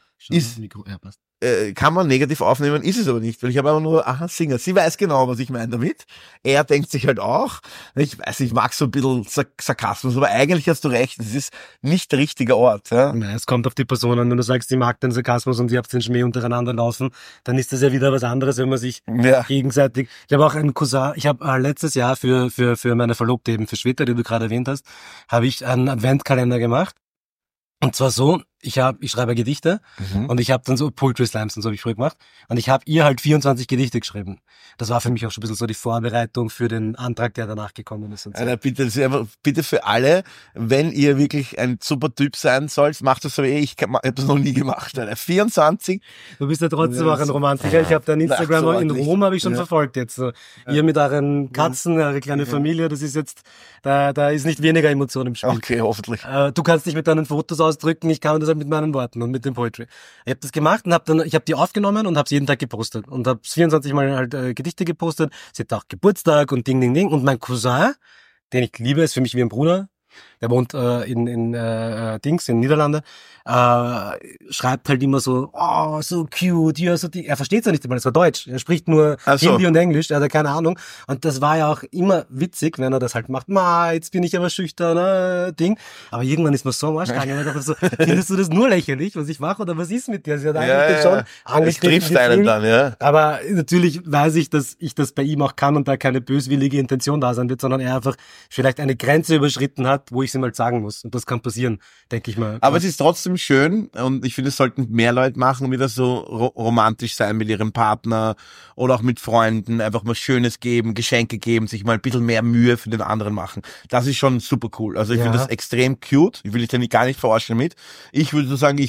Passt. Kann man negativ aufnehmen, ist es aber nicht, weil ich habe aber nur, Singer. Sie weiß genau, was ich meine damit. Er denkt sich halt auch, ich weiß, ich mag so ein bisschen Sarkasmus, aber eigentlich hast du recht, es ist nicht der richtige Ort. Ja? Nein, es kommt auf die Person an, wenn du sagst, sie mag den Sarkasmus und ihr habt den Schmäh untereinander laufen, dann ist das ja wieder was anderes, wenn man sich gegenseitig... Ich habe auch einen Cousin, ich habe letztes Jahr für meine Verlobte eben, für Schweta, die du gerade erwähnt hast, habe ich einen Adventkalender gemacht. Und zwar so, ich schreibe Gedichte und ich habe dann so Poetry Slams und so habe ich früher gemacht und ich habe ihr halt 24 Gedichte geschrieben. Das war für mich auch schon ein bisschen so die Vorbereitung für den Antrag, der danach gekommen ist. Und so. Alter, bitte für alle, wenn ihr wirklich ein super Typ sein sollt, macht das so wie ich habe das noch nie gemacht. Alter. 24. Du bist ja trotzdem auch ein Romantiker. Ich habe dein Instagram so in Rom habe ich schon verfolgt jetzt. So. Ihr mit euren Katzen, eure kleine Familie, das ist jetzt, da ist nicht weniger Emotion im Spiel. Okay, hoffentlich. Du kannst dich mit deinen Fotos ausdrücken, ich kann das halt mit meinen Worten und mit dem Poetry. Ich habe das gemacht und ich habe die aufgenommen und habe sie jeden Tag gepostet und habe 24 Mal halt Gedichte gepostet. Sie hat auch Geburtstag und Ding und mein Cousin, den ich liebe, ist für mich wie ein Bruder. Der wohnt in Niederlande, schreibt halt immer so, oh, so cute, ja, so er versteht es ja nicht einmal, es war Deutsch, er spricht nur Hindi und Englisch, er hat keine Ahnung. Und das war ja auch immer witzig, wenn er das halt macht, jetzt bin ich aber schüchtern, Ding. Aber irgendwann ist man so am Arsch gegangen, und so, findest du das nur lächerlich, was ich mache, oder was ist mit dir? Sie hat eigentlich schon angekriegt. Es trifft einen dann, ja. Aber natürlich weiß ich, dass ich das bei ihm auch kann und da keine böswillige Intention da sein wird, sondern er einfach vielleicht eine Grenze überschritten hat, wo ich es ihm halt sagen muss. Und das kann passieren, denke ich mal. Aber es ist trotzdem schön und ich finde, es sollten mehr Leute machen, wieder so romantisch sein mit ihrem Partner oder auch mit Freunden, einfach mal Schönes geben, Geschenke geben, sich mal ein bisschen mehr Mühe für den anderen machen. Das ist schon super cool. Also ich finde das extrem cute. Ich will dich da gar nicht verarschen mit. Ich würde so sagen,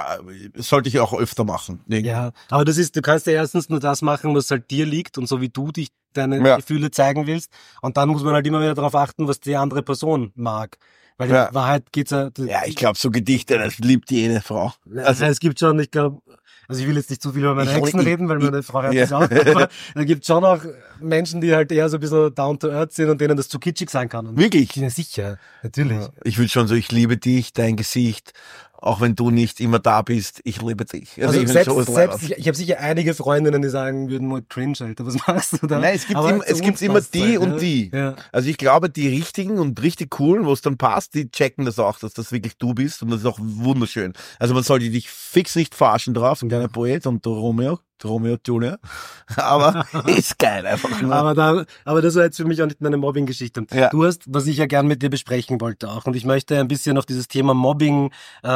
sollte ich auch öfter machen. Ja, aber du kannst ja erstens nur das machen, was halt dir liegt und so wie du dich deine Gefühle zeigen willst. Und dann muss man halt immer wieder darauf achten, was die andere Person mag. Weil in Wahrheit geht's ja... Ja, ich glaube, so Gedichte, das liebt jede Frau. Also es gibt schon, ich glaube... Also ich will jetzt nicht zu viel über meine Exen reden, weil meine Frau hört das auch. Aber da gibt schon auch Menschen, die halt eher so ein bisschen down to earth sind und denen das zu kitschig sein kann. Und wirklich? Ja, sicher, natürlich. Ja. Ich will schon so, ich liebe dich, dein Gesicht. Auch wenn du nicht immer da bist, ich liebe dich. Also ich habe sicher einige Freundinnen, die sagen würden, mal cringe, Alter, was machst du da? Nein, es gibt immer die und die. Ja. Also ich glaube, die richtigen und richtig coolen, wo es dann passt, die checken das auch, dass das wirklich du bist und das ist auch wunderschön. Also man sollte dich fix nicht verarschen drauf, so ein kleiner Poet und der Romeo Junior. Aber ist geil einfach. Ne? Aber das war jetzt für mich auch nicht meine Mobbing-Geschichte. Ja. Du hast, was ich ja gern mit dir besprechen wollte auch, und ich möchte ein bisschen auf dieses Thema Mobbing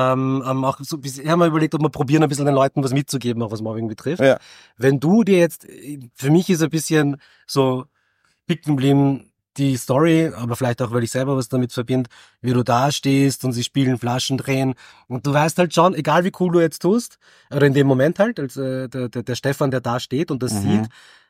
auch so, ich habe mal überlegt, ob wir probieren, ein bisschen den Leuten was mitzugeben, auch was Mobbing betrifft. Ja. Wenn du dir jetzt, für mich ist ein bisschen so picken geblieben, die Story, aber vielleicht auch, weil ich selber was damit verbinde, wie du da stehst und sie spielen Flaschen drehen und du weißt halt schon, egal wie cool du jetzt tust, oder in dem Moment halt, als der Stefan, der da steht und das sieht,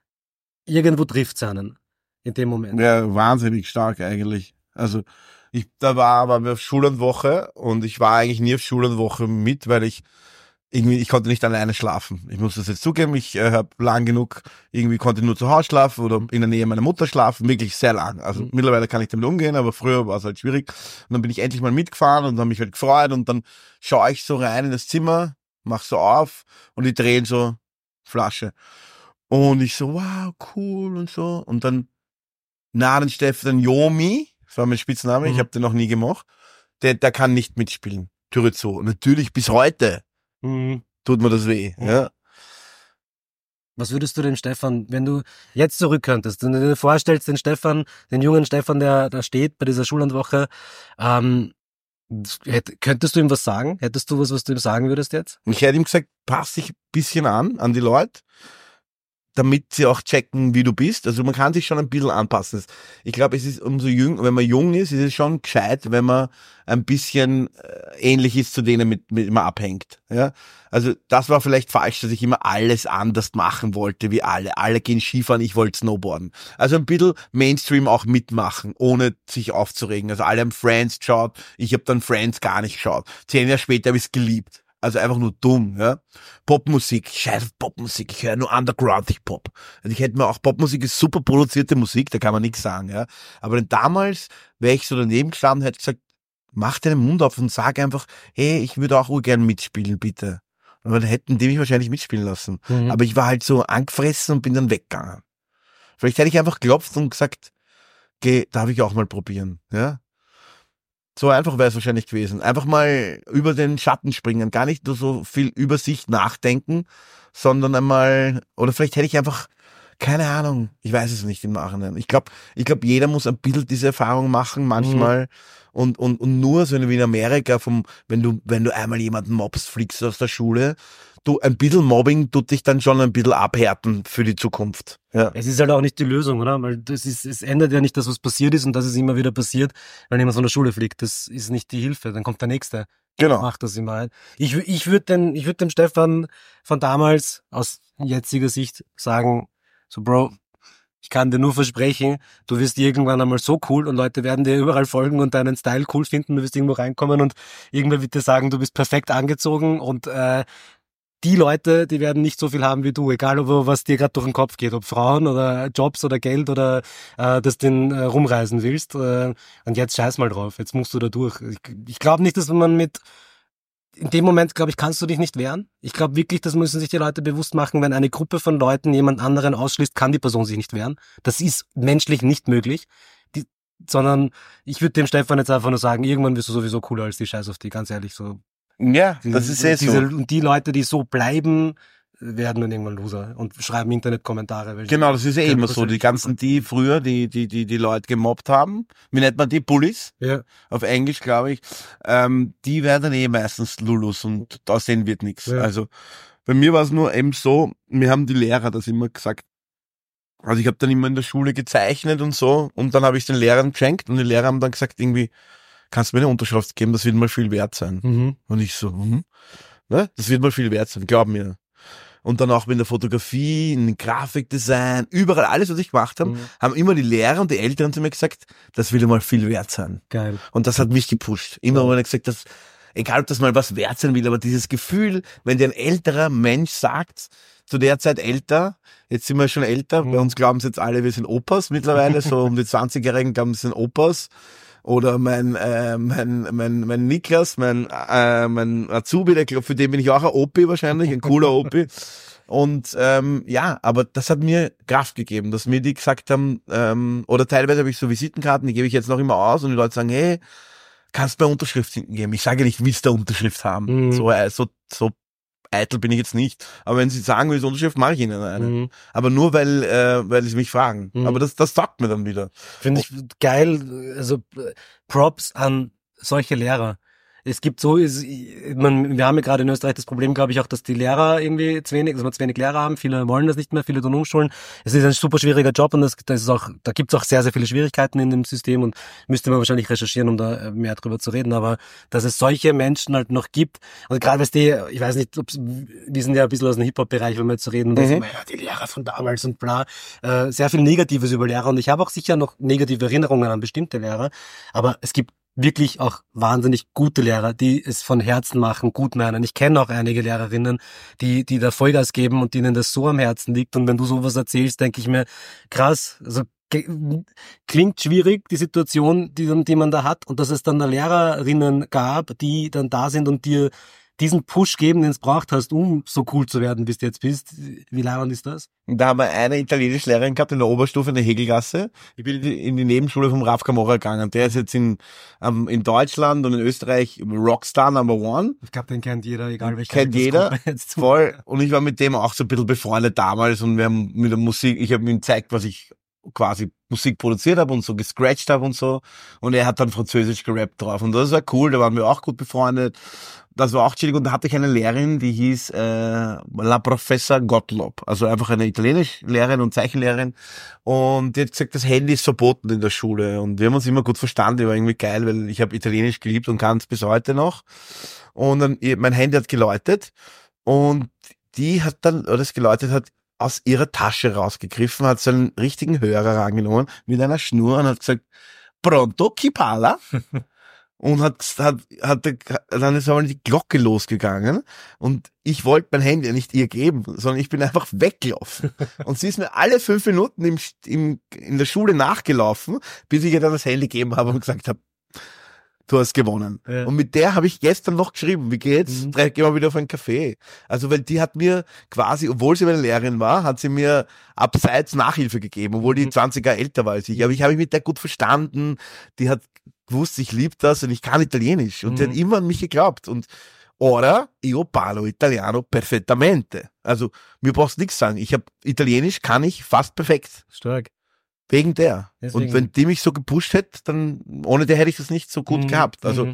irgendwo trifft's einen in dem Moment. Ja, wahnsinnig stark eigentlich. Also da war wir auf Schullandwoche und ich war eigentlich nie auf Schullandwoche mit, weil ich konnte nicht alleine schlafen. Ich muss das jetzt zugeben, ich habe lang genug, konnte nur zu Hause schlafen oder in der Nähe meiner Mutter schlafen, wirklich sehr lang. Also mittlerweile kann ich damit umgehen, aber früher war es halt schwierig. Und dann bin ich endlich mal mitgefahren und habe mich halt gefreut und dann schaue ich so rein in das Zimmer, mach so auf und die drehen so Flasche. Und ich so, wow, cool und so. Und dann den Stefan Yomi, das war mein Spitzname, ich habe den noch nie gemacht, der kann nicht mitspielen. Türe zu. Und natürlich bis heute tut mir das weh. Ja. Was würdest du dem Stefan, wenn du jetzt zurück könntest und dir vorstellst, den jungen Stefan, der da steht bei dieser Schullandwoche, könntest du ihm was sagen? Hättest du was du ihm sagen würdest jetzt? Ich hätte ihm gesagt, pass dich ein bisschen an die Leute. damit sie auch checken, wie du bist. Also man kann sich schon ein bisschen anpassen. Ich glaube, es ist umso jünger, wenn man jung ist es schon gescheit, wenn man ein bisschen ähnlich ist zu denen, mit man abhängt. Ja, also das war vielleicht falsch, dass ich immer alles anders machen wollte wie alle. Alle gehen Skifahren, ich wollte Snowboarden. Also ein bisschen Mainstream auch mitmachen, ohne sich aufzuregen. Also alle haben Friends geschaut, ich habe dann Friends gar nicht geschaut. 10 Jahre später habe ich es geliebt. Also einfach nur dumm, ja. Popmusik, scheiß Popmusik, ich höre nur Underground Hip-Hop. Also ich hätte mir auch, Popmusik ist super produzierte Musik, da kann man nichts sagen, ja. Aber denn damals wäre ich so daneben gestanden, hätte gesagt, mach deinen Mund auf und sag einfach, hey, ich würde auch gern mitspielen, bitte. Und dann hätten die mich wahrscheinlich mitspielen lassen. Mhm. Aber ich war halt so angefressen und bin dann weggegangen. Vielleicht hätte ich einfach geklopft und gesagt, geh, darf ich auch mal probieren, ja. So einfach wäre es wahrscheinlich gewesen. Einfach mal über den Schatten springen, gar nicht nur so viel über sich nachdenken, sondern einmal, oder vielleicht hätte ich einfach, keine Ahnung, ich weiß es nicht im Nachhinein. Ich glaube, jeder muss ein bisschen diese Erfahrung machen, manchmal. Und nur so wie in Amerika, wenn du einmal jemanden mobst, fliegst du aus der Schule. Du, ein bisschen Mobbing tut dich dann schon ein bisschen abhärten für die Zukunft. Ja. Es ist halt auch nicht die Lösung, oder? Weil es ändert ja nicht das, was passiert ist und dass es immer wieder passiert, weil jemand von der Schule fliegt. Das ist nicht die Hilfe. Dann kommt der Nächste. Genau. Macht das immer. Ich würde dem Stefan von damals aus jetziger Sicht sagen, so Bro, ich kann dir nur versprechen, du wirst irgendwann einmal so cool und Leute werden dir überall folgen und deinen Style cool finden, du wirst irgendwo reinkommen und irgendwer wird dir sagen, du bist perfekt angezogen und die Leute, die werden nicht so viel haben wie du, egal was dir gerade durch den Kopf geht, ob Frauen oder Jobs oder Geld oder dass du rumreisen willst. Und jetzt scheiß mal drauf, jetzt musst du da durch. Ich glaube nicht, dass man in dem Moment, glaube ich, kannst du dich nicht wehren. Ich glaube wirklich, das müssen sich die Leute bewusst machen, wenn eine Gruppe von Leuten jemand anderen ausschließt, kann die Person sich nicht wehren. Das ist menschlich nicht möglich. Sondern ich würde dem Stefan jetzt einfach nur sagen, irgendwann wirst du sowieso cooler als die, scheiß auf die, ganz ehrlich. So. Ja, das ist so. Und die Leute, die so bleiben, werden dann irgendwann Loser und schreiben Internetkommentare. Genau, das ist ja immer so. Die ganzen, die früher die Leute gemobbt haben, wie nennt man die? Bullies? Ja. Auf Englisch, glaube ich. Die werden meistens Lulus und aus denen wird nichts. Ja. Also bei mir war es nur eben so, mir haben die Lehrer das immer gesagt. Also ich habe dann immer in der Schule gezeichnet und so und dann habe ich den Lehrern geschenkt und die Lehrer haben dann gesagt irgendwie, kannst du mir eine Unterschrift geben, das wird mal viel wert sein. Mhm. Und ich so, ne? Das wird mal viel wert sein, glaub mir. Und dann auch mit der Fotografie, in Grafikdesign, überall, alles, was ich gemacht habe, haben immer die Lehrer und die Eltern zu mir gesagt, das will mal viel wert sein. Geil. Und das hat mich gepusht. Immer wenn ich gesagt, dass, egal ob das mal was wert sein will, aber dieses Gefühl, wenn dir ein älterer Mensch sagt, zu der Zeit älter, jetzt sind wir schon älter, bei uns glauben sie jetzt alle, wir sind Opas mittlerweile, so um die 20-Jährigen glauben sie sind Opas. Oder mein Niklas, mein Azubi, für den bin ich auch ein Opi wahrscheinlich, ein cooler Opi. Und ja, aber das hat mir Kraft gegeben, dass mir die gesagt haben, oder teilweise habe ich so Visitenkarten, die gebe ich jetzt noch immer aus und die Leute sagen, hey, kannst du mir Unterschrift hinten geben? Ich sage nicht, willst du Unterschrift haben? So eitel bin ich jetzt nicht. Aber wenn sie sagen, willst du Unterschrift, mache ich ihnen eine. Aber nur, weil sie mich fragen. Aber das sagt mir dann wieder. Finde ich geil, also Props an solche Lehrer. Es gibt wir haben ja gerade in Österreich das Problem, glaube ich, auch, dass die Lehrer irgendwie dass wir zu wenig Lehrer haben. Viele wollen das nicht mehr, viele tun umschulen. Es ist ein super schwieriger Job und da gibt es auch sehr, sehr viele Schwierigkeiten in dem System und müsste man wahrscheinlich recherchieren, um da mehr drüber zu reden. Aber dass es solche Menschen halt noch gibt, und gerade ich weiß nicht, wir sind ja ein bisschen aus dem Hip-Hop-Bereich, wenn wir jetzt so reden, und das die Lehrer von damals und bla, sehr viel Negatives über Lehrer und ich habe auch sicher noch negative Erinnerungen an bestimmte Lehrer, aber es gibt wirklich auch wahnsinnig gute Lehrer, die es von Herzen machen, gut meinen. Ich kenne auch einige Lehrerinnen, die da Vollgas geben und denen das so am Herzen liegt. Und wenn du sowas erzählst, denke ich mir, krass, also klingt schwierig, die Situation, die man da hat. Und dass es dann da Lehrerinnen gab, die dann da sind und dir diesen Push geben, den es braucht hast, um so cool zu werden, wie du jetzt bist. Wie leibend ist das? Da haben wir eine italienische Lehrerin gehabt in der Oberstufe in der Hegelgasse. Ich bin in die Nebenschule vom Raf Camorra gegangen. Der ist jetzt in Deutschland und in Österreich Rockstar Number One. Ich glaube, den kennt jeder, egal welcher. Kennt jeder, voll. Und ich war mit dem auch so ein bisschen befreundet damals und wir haben mit der Musik, ich habe ihm gezeigt, was ich quasi Musik produziert habe und so gescratcht habe und so. Und er hat dann Französisch gerappt drauf. Und das war cool, da waren wir auch gut befreundet. das war auch chillig und da hatte ich eine Lehrerin, die hieß La Professor Gottlob, also einfach eine Italienischlehrerin und Zeichenlehrerin und die hat gesagt, das Handy ist verboten in der Schule und wir haben uns immer gut verstanden, die war irgendwie geil, weil ich habe Italienisch geliebt und kann es bis heute noch und dann mein Handy hat geläutet und die hat dann, oder es geläutet hat, aus ihrer Tasche rausgegriffen, hat so einen richtigen Hörer rangenommen mit einer Schnur und hat gesagt, Pronto, chi parla? Und dann ist aber die Glocke losgegangen und ich wollte mein Handy nicht ihr geben, sondern ich bin einfach weggelaufen. Und sie ist mir alle 5 Minuten in der Schule nachgelaufen, bis ich ihr dann das Handy gegeben habe und gesagt habe, du hast gewonnen. Ja. Und mit der habe ich gestern noch geschrieben, wie geht's? Gehen wir wieder auf einen Café. Also, weil die hat mir quasi, obwohl sie meine Lehrerin war, hat sie mir abseits Nachhilfe gegeben, obwohl die 20 Jahre älter war als ich. Aber ich habe mich mit der gut verstanden. Die hat gewusst, ich liebe das und ich kann Italienisch. Und die hat immer an mich geglaubt. Und ora io parlo italiano perfettamente. Also, mir brauchst nichts sagen. Italienisch kann ich fast perfekt. Stark. Wegen der. Deswegen. Und wenn die mich so gepusht hätte, dann ohne der hätte ich das nicht so gut gehabt. Also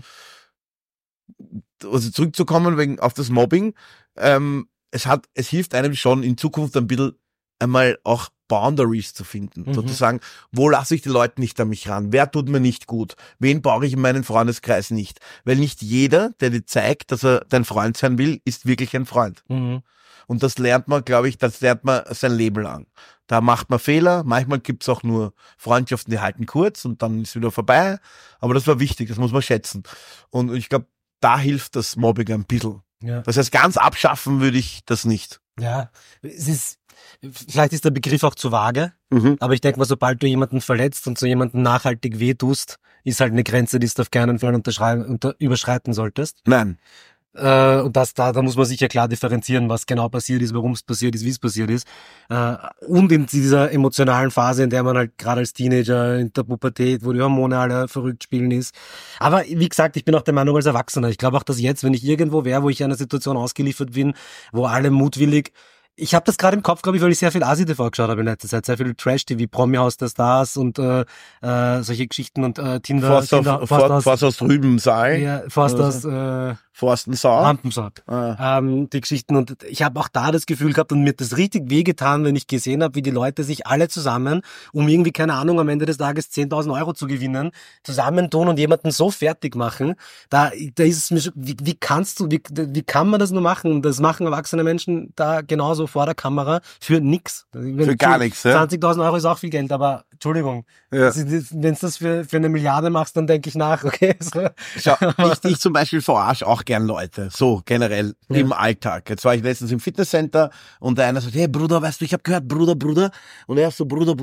zurückzukommen auf das Mobbing, es hilft einem schon in Zukunft ein bisschen einmal auch Boundaries zu finden. Sozusagen, wo lasse ich die Leute nicht an mich ran? Wer tut mir nicht gut? Wen brauche ich in meinem Freundeskreis nicht? Weil nicht jeder, der dir zeigt, dass er dein Freund sein will, ist wirklich ein Freund. Und das lernt man, glaube ich, sein Leben lang. Da macht man Fehler, manchmal gibt's auch nur Freundschaften, die halten kurz und dann ist wieder vorbei. Aber das war wichtig, das muss man schätzen. Und ich glaube, da hilft das Mobbing ein bisschen. Ja. Das heißt, ganz abschaffen würde ich das nicht. Ja, vielleicht ist der Begriff auch zu vage, aber ich denke mal, sobald du jemanden verletzt und so jemanden nachhaltig wehtust, ist halt eine Grenze, die du auf keinen Fall überschreiten solltest. Nein. Und da muss man sicher klar differenzieren, was genau passiert ist, warum es passiert ist, wie es passiert ist. Und in dieser emotionalen Phase, in der man halt gerade als Teenager in der Pubertät, wo die Hormone alle verrückt spielen ist. Aber wie gesagt, ich bin auch der Meinung als Erwachsener. Ich glaube auch, dass jetzt, wenn ich irgendwo wäre, wo ich einer Situation ausgeliefert bin, wo alle mutwillig. Ich habe das gerade im Kopf, glaube ich, weil ich sehr viel Asi-TV geschaut habe in letzter Zeit, sehr viel Trash-TV, Promi-Haus der Stars und solche Geschichten und Tinder. Forsthaus Rübensaal. Ja, Forsthaus Forstensau. Rampensau. Die Geschichten und ich habe auch da das Gefühl gehabt und mir hat das richtig wehgetan, wenn ich gesehen habe, wie die Leute sich alle zusammen, um irgendwie, keine Ahnung, am Ende des Tages 10.000 Euro zu gewinnen, zusammentun und jemanden so fertig machen. Da ist es mir schon, wie kann man das nur machen? Das machen erwachsene Menschen da genauso vor der Kamera für nix. Für gar nichts, ja. 20.000 Euro ist auch viel Geld, aber Entschuldigung. Ja. Wenn du das für eine Milliarde machst, dann denke ich nach, okay. Schau, ich zum Beispiel verarsche auch gern Leute, so generell im Alltag. Jetzt war ich letztens im Fitnesscenter und der eine sagt, hey Bruder, weißt du, ich habe gehört, Bruder. Und er so, Bruder.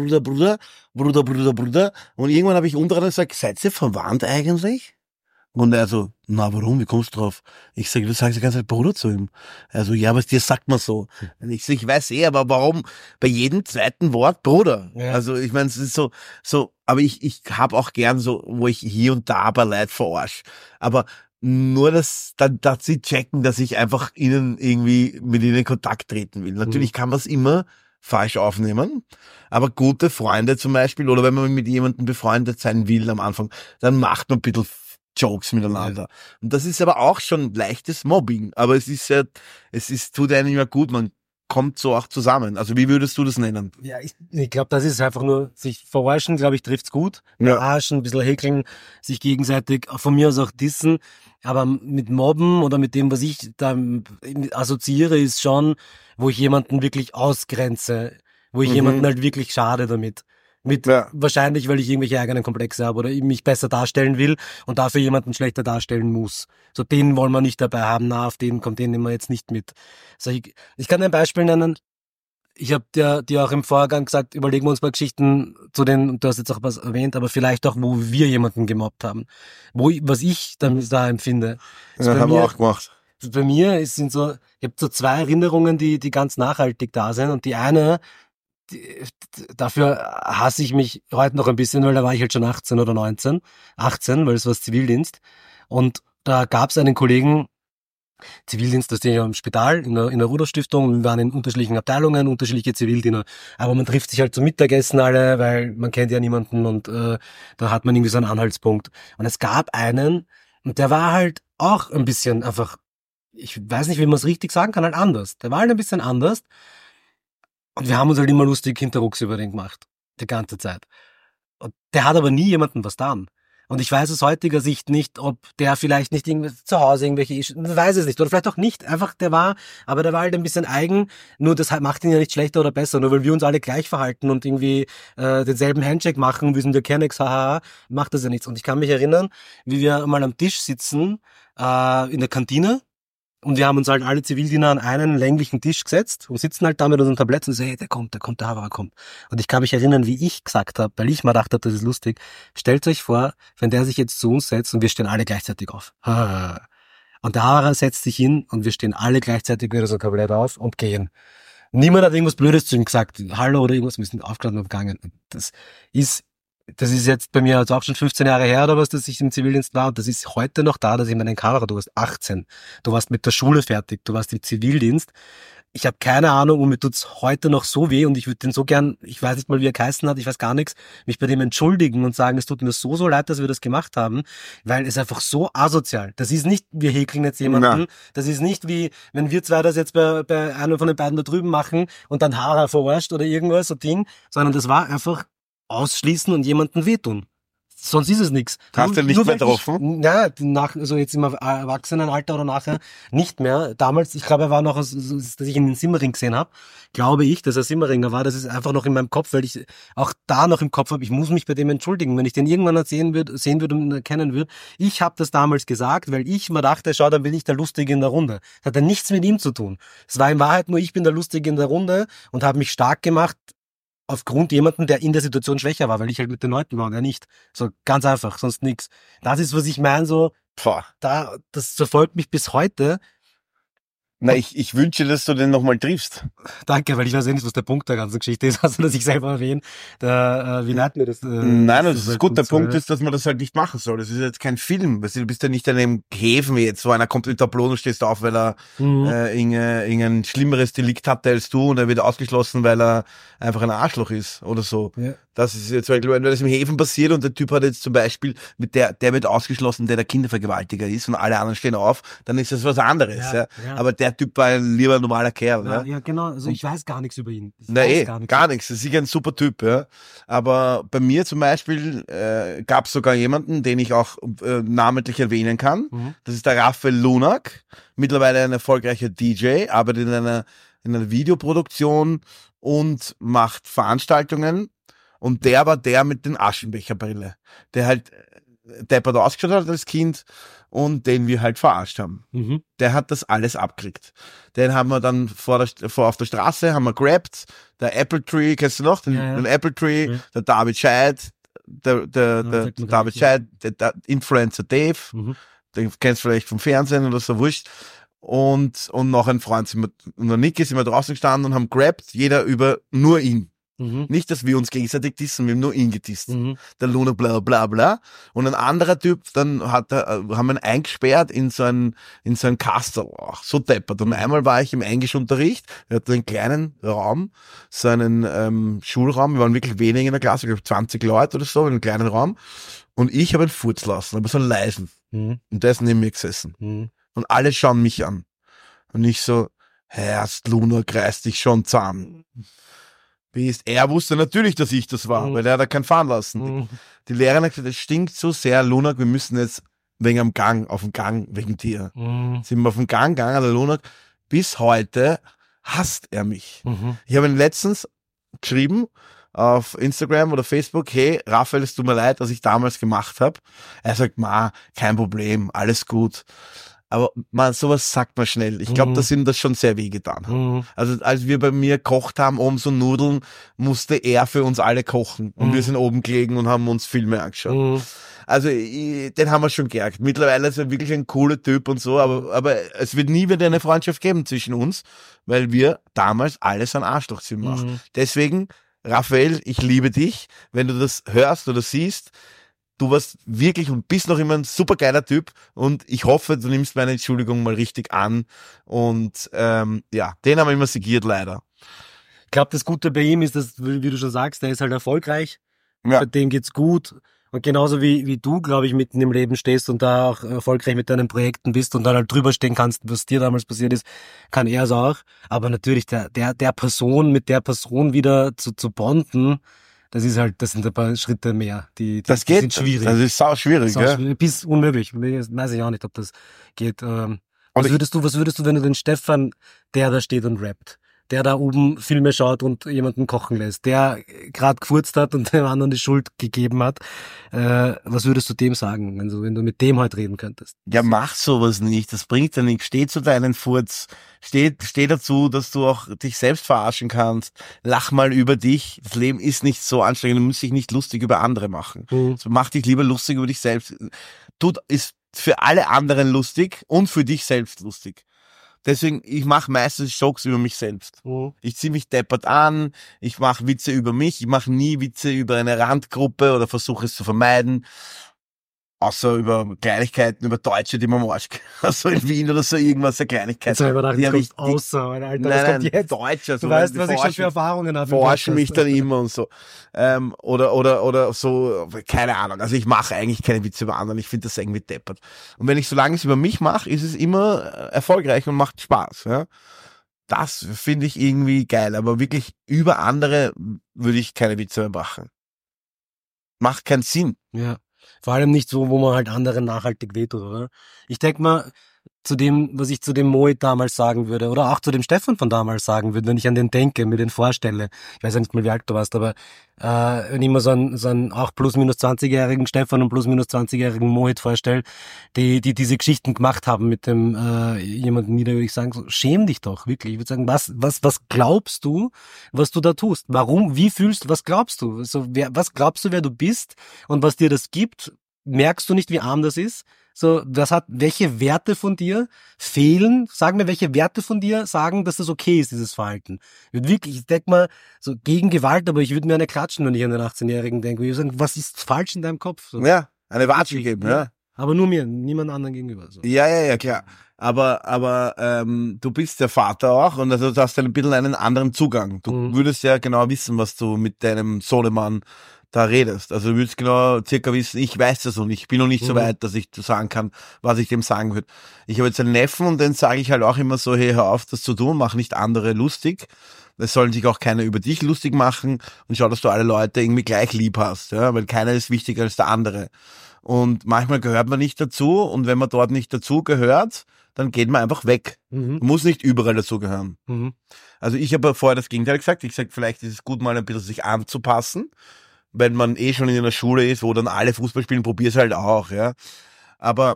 Und irgendwann habe ich untereinander gesagt, seid ihr verwandt eigentlich? Und er so, na warum, wie kommst du drauf? Ich sage, du sagst die ganze Zeit Bruder zu ihm. Er so, ja, was dir sagt man so. Und ich so, ich weiß aber warum bei jedem zweiten Wort Bruder? Ja. Also ich meine, es ist so, aber ich habe auch gern so, wo ich hier und da bei Leute verarsche. Aber nur, dass sie checken, dass ich einfach mit ihnen in Kontakt treten will. Natürlich kann man es immer falsch aufnehmen, aber gute Freunde zum Beispiel, oder wenn man mit jemandem befreundet sein will am Anfang, dann macht man ein bisschen Jokes miteinander. Und das ist aber auch schon leichtes Mobbing, aber tut einem ja gut, man kommt so auch zusammen. Also wie würdest du das nennen? Ja, ich glaube, das ist einfach nur sich verarschen, glaube ich, trifft's gut. Verarschen, ein bisschen häkeln, sich gegenseitig, von mir aus auch dissen. Aber mit Mobben oder mit dem, was ich da assoziiere, ist schon, wo ich jemanden wirklich ausgrenze, wo ich jemanden halt wirklich schade damit. Wahrscheinlich, weil ich irgendwelche eigenen Komplexe habe oder mich besser darstellen will und dafür jemanden schlechter darstellen muss. So, den wollen wir nicht dabei haben, auf den nehmen wir jetzt nicht mit. So, ich kann ein Beispiel nennen. Ich habe dir auch im Vorgang gesagt, überlegen wir uns mal Geschichten du hast jetzt auch was erwähnt, aber vielleicht auch, wo wir jemanden gemobbt haben. Was ich dann da empfinde. Ja, haben wir auch gemacht. Bei mir ich habe so 2 Erinnerungen, die ganz nachhaltig da sind und die eine, dafür hasse ich mich heute noch ein bisschen, weil da war ich halt schon 18 oder 19. 18, weil es war Zivildienst. Und da gab es einen Kollegen, Zivildienst, das ist ja im Spital, in der Rudolf-Stiftung, wir waren in unterschiedlichen Abteilungen, unterschiedliche Zivildiener. Aber man trifft sich halt zum Mittagessen alle, weil man kennt ja niemanden und da hat man irgendwie so einen Anhaltspunkt. Und es gab einen, und der war halt auch ein bisschen einfach ich weiß nicht, wie man es richtig sagen kann, halt anders. Der war halt ein bisschen anders. Und wir haben uns halt immer lustig hinterrucks über den gemacht. Die ganze Zeit. Und der hat aber nie jemandem was getan. Und ich weiß aus heutiger Sicht nicht, ob der vielleicht nicht irgendwie zu Hause irgendwelche Issues, ich weiß es nicht, oder vielleicht auch nicht. Einfach, der war halt ein bisschen eigen, nur das macht ihn ja nicht schlechter oder besser, nur weil wir uns alle gleich verhalten und irgendwie denselben Handshake machen, wir sind der Kernex, haha, macht das ja nichts. Und ich kann mich erinnern, wie wir mal am Tisch sitzen, in der Kantine, und wir haben uns halt alle Zivildiener an einen länglichen Tisch gesetzt und sitzen halt da mit unseren Tabletts und so, hey, der kommt, der Haberer kommt. Und ich kann mich erinnern, wie ich gesagt habe, weil ich mal dachte, das ist lustig, stellt euch vor, wenn der sich jetzt zu uns setzt und wir stehen alle gleichzeitig auf. Und der Haberer setzt sich hin und wir stehen alle gleichzeitig wieder so Tablett auf und gehen. Niemand hat irgendwas Blödes zu ihm gesagt, hallo oder irgendwas, wir sind aufgestanden und gegangen. Das ist jetzt bei mir also auch schon 15 Jahre her oder was, dass ich im Zivildienst war, und das ist heute noch da, dass ich meinen Kamera, du warst 18, du warst mit der Schule fertig, du warst im Zivildienst. Ich habe keine Ahnung und mir tut's heute noch so weh und ich würde den so gern, ich weiß nicht mal, wie er geheißen hat, ich weiß gar nichts, mich bei dem entschuldigen und sagen, es tut mir so leid, dass wir das gemacht haben, weil es einfach so asozial. Das ist nicht, wir häkeln jetzt jemanden, das ist nicht wie, wenn wir zwei das jetzt bei einem von den beiden da drüben machen und dann Haare verarscht oder irgendwas, so Ding, sondern das war einfach ausschließen und jemanden wehtun. Sonst ist es nichts. Hast du nicht mehr getroffen? Also jetzt im Erwachsenenalter oder nachher nicht mehr. Damals, ich glaube, er war noch, dass ich ihn in Simmering gesehen habe, glaube ich, dass er Simmeringer war. Das ist einfach noch in meinem Kopf, weil ich auch da noch im Kopf habe, ich muss mich bei dem entschuldigen. Wenn ich den irgendwann sehen würde und erkennen würde, ich habe das damals gesagt, weil ich mir dachte, schau, dann bin ich der Lustige in der Runde. Das hat ja nichts mit ihm zu tun. Es war in Wahrheit nur, ich bin der Lustige in der Runde und habe mich stark gemacht, aufgrund jemanden, der in der Situation schwächer war, weil ich halt mit den Leuten war und er nicht. So ganz einfach, sonst nix. Das ist, was ich meine, so, das verfolgt mich bis heute. Na, ich wünsche, dass du den nochmal triffst. Danke, weil ich weiß ja nicht, was der Punkt der ganzen Geschichte ist, also dass ich selber erwähne. Wie leid mir das? Nein, das ist halt gut. Der Punkt ist, dass man das halt nicht machen soll. Das ist jetzt kein Film. Du bist ja nicht in einem Häfen jetzt, wo einer kommt mit Tableau und stehst auf, weil er irgendein schlimmeres Delikt hatte als du und er wird ausgeschlossen, weil er einfach ein Arschloch ist oder so. Ja. Das ist jetzt, weil das im Häfen passiert und der Typ hat jetzt zum Beispiel, der wird ausgeschlossen, der Kindervergewaltiger ist und alle anderen stehen auf, dann ist das was anderes. Ja. Aber der Typ war ein lieber normaler Kerl. Ja, genau. Also ich weiß gar nichts über ihn. Gar nichts. Das ist sicher ein super Typ. Ja. Aber bei mir zum Beispiel gab es sogar jemanden, den ich auch namentlich erwähnen kann. Mhm. Das ist der Raphael Lunak, mittlerweile ein erfolgreicher DJ, arbeitet in einer Videoproduktion und macht Veranstaltungen. Und der war der mit den Aschenbecherbrille, der halt deppert ausgeschaut hat als Kind und den wir halt verarscht haben. Mhm. Der hat das alles abgekriegt. Den haben wir dann auf der Straße, haben wir grabbed, der Apple Tree, kennst du noch? Den Apple Tree, der David Scheid, der David Scheid, der Influencer Dave, den kennst du vielleicht vom Fernsehen oder so, wurscht. Und noch ein Freund, und der Niki sind wir draußen gestanden und haben grabbed, jeder über nur ihn. Nicht, dass wir uns gegenseitig dissen, wir haben nur ihn gedisst. Der Luna bla bla bla. Und ein anderer Typ, dann haben wir ihn eingesperrt in so ein Kastel. So deppert. Und einmal war ich im Englischunterricht, wir hatten einen kleinen Raum, so einen Schulraum, wir waren wirklich wenig in der Klasse, ich glaube 20 Leute oder so, in einem kleinen Raum. Und ich habe einen Furz lassen, aber so einen leisen. Und der ist neben mir gesessen. Und alle schauen mich an. Und ich so, Herrst, Luna, kreist dich schon zusammen. Er wusste natürlich, dass ich das war, weil er hat keinen fahren lassen. Die Lehrerin hat gesagt, es stinkt so sehr, Lunak, wir müssen jetzt auf dem Gang, wegen dir. Sind wir auf dem Gang gegangen, der Lunak, bis heute hasst er mich. Ich habe ihn letztens geschrieben auf Instagram oder Facebook, hey, Raphael, es tut mir leid, was ich damals gemacht habe. Er sagt, kein Problem, alles gut. Aber sowas sagt man schnell. Ich glaube, dass ihm das schon sehr wehgetan hat. Also als wir bei mir gekocht haben, oben so Nudeln, musste er für uns alle kochen. Und wir sind oben gelegen und haben uns Filme angeschaut. Also den haben wir schon geärgert. Mittlerweile ist er wirklich ein cooler Typ und so, aber es wird nie wieder eine Freundschaft geben zwischen uns, weil wir damals alles an Arschlochsinn machen. Deswegen, Raphael, ich liebe dich. Wenn du das hörst oder siehst, du warst wirklich und bist noch immer ein super geiler Typ und ich hoffe, du nimmst meine Entschuldigung mal richtig an und den haben wir immer segiert, leider. Ich glaube, das Gute bei ihm ist, dass, wie du schon sagst, der ist halt erfolgreich, bei dem geht's gut Und genauso wie du, glaube ich, mitten im Leben stehst und da auch erfolgreich mit deinen Projekten bist und dann halt drüber stehen kannst, was dir damals passiert ist, kann er es auch. Aber natürlich der Person, mit der Person wieder zu bonden, das sind ein paar Schritte mehr, Das die geht, sind schwierig. das ist sau schwierig, gell? Bis unmöglich. Weiß ich auch nicht, ob das geht. Und Was würdest du, wenn du den Stefan, der da steht und rappt, der da oben Filme schaut und jemanden kochen lässt, der gerade gefurzt hat und dem anderen die Schuld gegeben hat, was würdest du dem sagen, wenn du mit dem heute reden könntest? Ja, mach sowas nicht, das bringt ja nichts. Steh zu deinen Furz, steh dazu, dass du auch dich selbst verarschen kannst. Lach mal über dich. Das Leben ist nicht so anstrengend, du musst dich nicht lustig über andere machen. Also mach dich lieber lustig über dich selbst. Ist für alle anderen lustig und für dich selbst lustig. Deswegen, ich mache meistens Jokes über mich selbst. Ich ziehe mich deppert an, ich mache Witze über mich, ich mache nie Witze über eine Randgruppe oder versuche es zu vermeiden. Außer über Kleinigkeiten, über Deutsche, die man am Arsch, also in Wien oder so irgendwas, eine Kleinigkeit. Jetzt habe ich gedacht, Die jetzt hab ich, kommt außer, mein Alter, nein, das kommt jetzt. Deutsche. Du weißt, was ich schon für Erfahrungen habe. Forschen mich dann immer und so. Oder so, keine Ahnung. Also ich mache eigentlich keine Witze über anderen. Ich finde das irgendwie deppert. Und wenn ich, solange es über mich mache, ist es immer erfolgreich und macht Spaß. Ja? Das finde ich irgendwie geil. Aber wirklich über andere würde ich keine Witze mehr machen. Macht keinen Sinn. Ja. Vor allem nicht so, wo man halt anderen nachhaltig wehtut, oder? Ich denke mal, was ich zu dem Moit damals sagen würde, oder auch zu dem Stefan von damals sagen würde, wenn ich an den denke, mir den vorstelle. Ich weiß ja nicht mal, wie alt du warst, aber wenn ich mir so einen auch plus minus 20-jährigen Stefan und plus minus 20-jährigen Moit vorstelle, die diese Geschichten gemacht haben mit dem jemanden nieder, würde ich sagen, so, schäm dich doch, wirklich. Ich würde sagen, was glaubst du, was du da tust? Warum, wie fühlst du, was glaubst du? So, was glaubst du, wer du bist und was dir das gibt? Merkst du nicht, wie arm das ist? So, welche Werte von dir fehlen? Sag mir, welche Werte von dir sagen, dass das okay ist, dieses Verhalten? Ich denke mal, so gegen Gewalt, aber ich würde mir eine klatschen, wenn ich an den 18-Jährigen denke. Ich würde sagen, was ist falsch in deinem Kopf? So. Ja, eine Watsche geben, ja. Aber nur mir, niemand anderen gegenüber. So. Ja, klar. Aber du bist der Vater auch und also du hast ein bisschen einen anderen Zugang. Du würdest ja genau wissen, was du mit deinem Sohnemann da redest. Also du würdest genau circa wissen, ich weiß das noch nicht. Ich bin noch nicht so weit, dass ich sagen kann, was ich dem sagen würde. Ich habe jetzt einen Neffen und den sage ich halt auch immer so, hey, hör auf, das zu tun, mach nicht andere lustig. Es sollen sich auch keiner über dich lustig machen und schau, dass du alle Leute irgendwie gleich lieb hast, ja, weil keiner ist wichtiger als der andere. Und manchmal gehört man nicht dazu und wenn man dort nicht dazu gehört, dann geht man einfach weg. Man muss nicht überall dazugehören. Also ich habe vorher das Gegenteil gesagt. Ich sage, vielleicht ist es gut, mal ein bisschen sich anzupassen. Wenn man schon in einer Schule ist, wo dann alle Fußball spielen, probier's halt auch, ja. Aber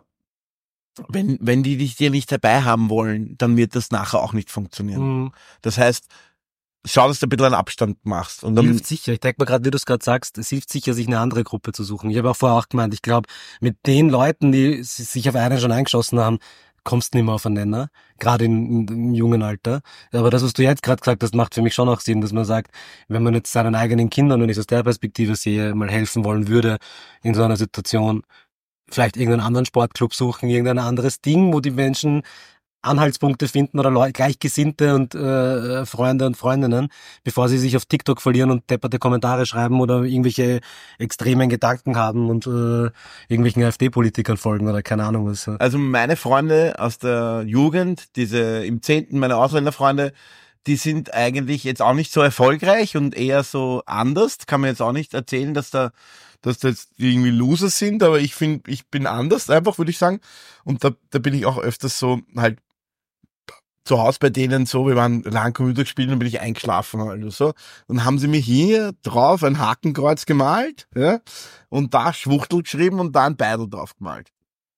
wenn die dich dir nicht dabei haben wollen, dann wird das nachher auch nicht funktionieren. Das heißt, schau, dass du ein bisschen einen Abstand machst. Und dann hilft sicher. Ich denke mal gerade, wie du es gerade sagst, es hilft sicher, sich eine andere Gruppe zu suchen. Ich habe auch vorher auch gemeint, ich glaube, mit den Leuten, die sich auf einen schon eingeschossen haben, kommst nicht mehr auf einen Nenner, gerade im jungen Alter. Aber das, was du jetzt gerade gesagt hast, macht für mich schon auch Sinn, dass man sagt, wenn man jetzt seinen eigenen Kindern, wenn ich es aus der Perspektive sehe, mal helfen wollen würde in so einer Situation, vielleicht irgendeinen anderen Sportclub suchen, irgendein anderes Ding, wo die Menschen Anhaltspunkte finden oder Gleichgesinnte und Freunde und Freundinnen, bevor sie sich auf TikTok verlieren und depperte Kommentare schreiben oder irgendwelche extremen Gedanken haben und irgendwelchen AfD-Politikern folgen oder keine Ahnung was. Also meine Freunde aus der Jugend, im 10. meine Ausländerfreunde, die sind eigentlich jetzt auch nicht so erfolgreich und eher so anders. Kann man jetzt auch nicht erzählen, dass da jetzt irgendwie Loser sind, aber ich finde, ich bin anders einfach, würde ich sagen. Und da bin ich auch öfters so halt zu Hause bei denen so, wir waren lang Computer gespielt und bin ich eingeschlafen halt oder so. Und haben sie mir hier drauf ein Hakenkreuz gemalt, ja, und da Schwuchtel geschrieben und da ein Beidel drauf gemalt.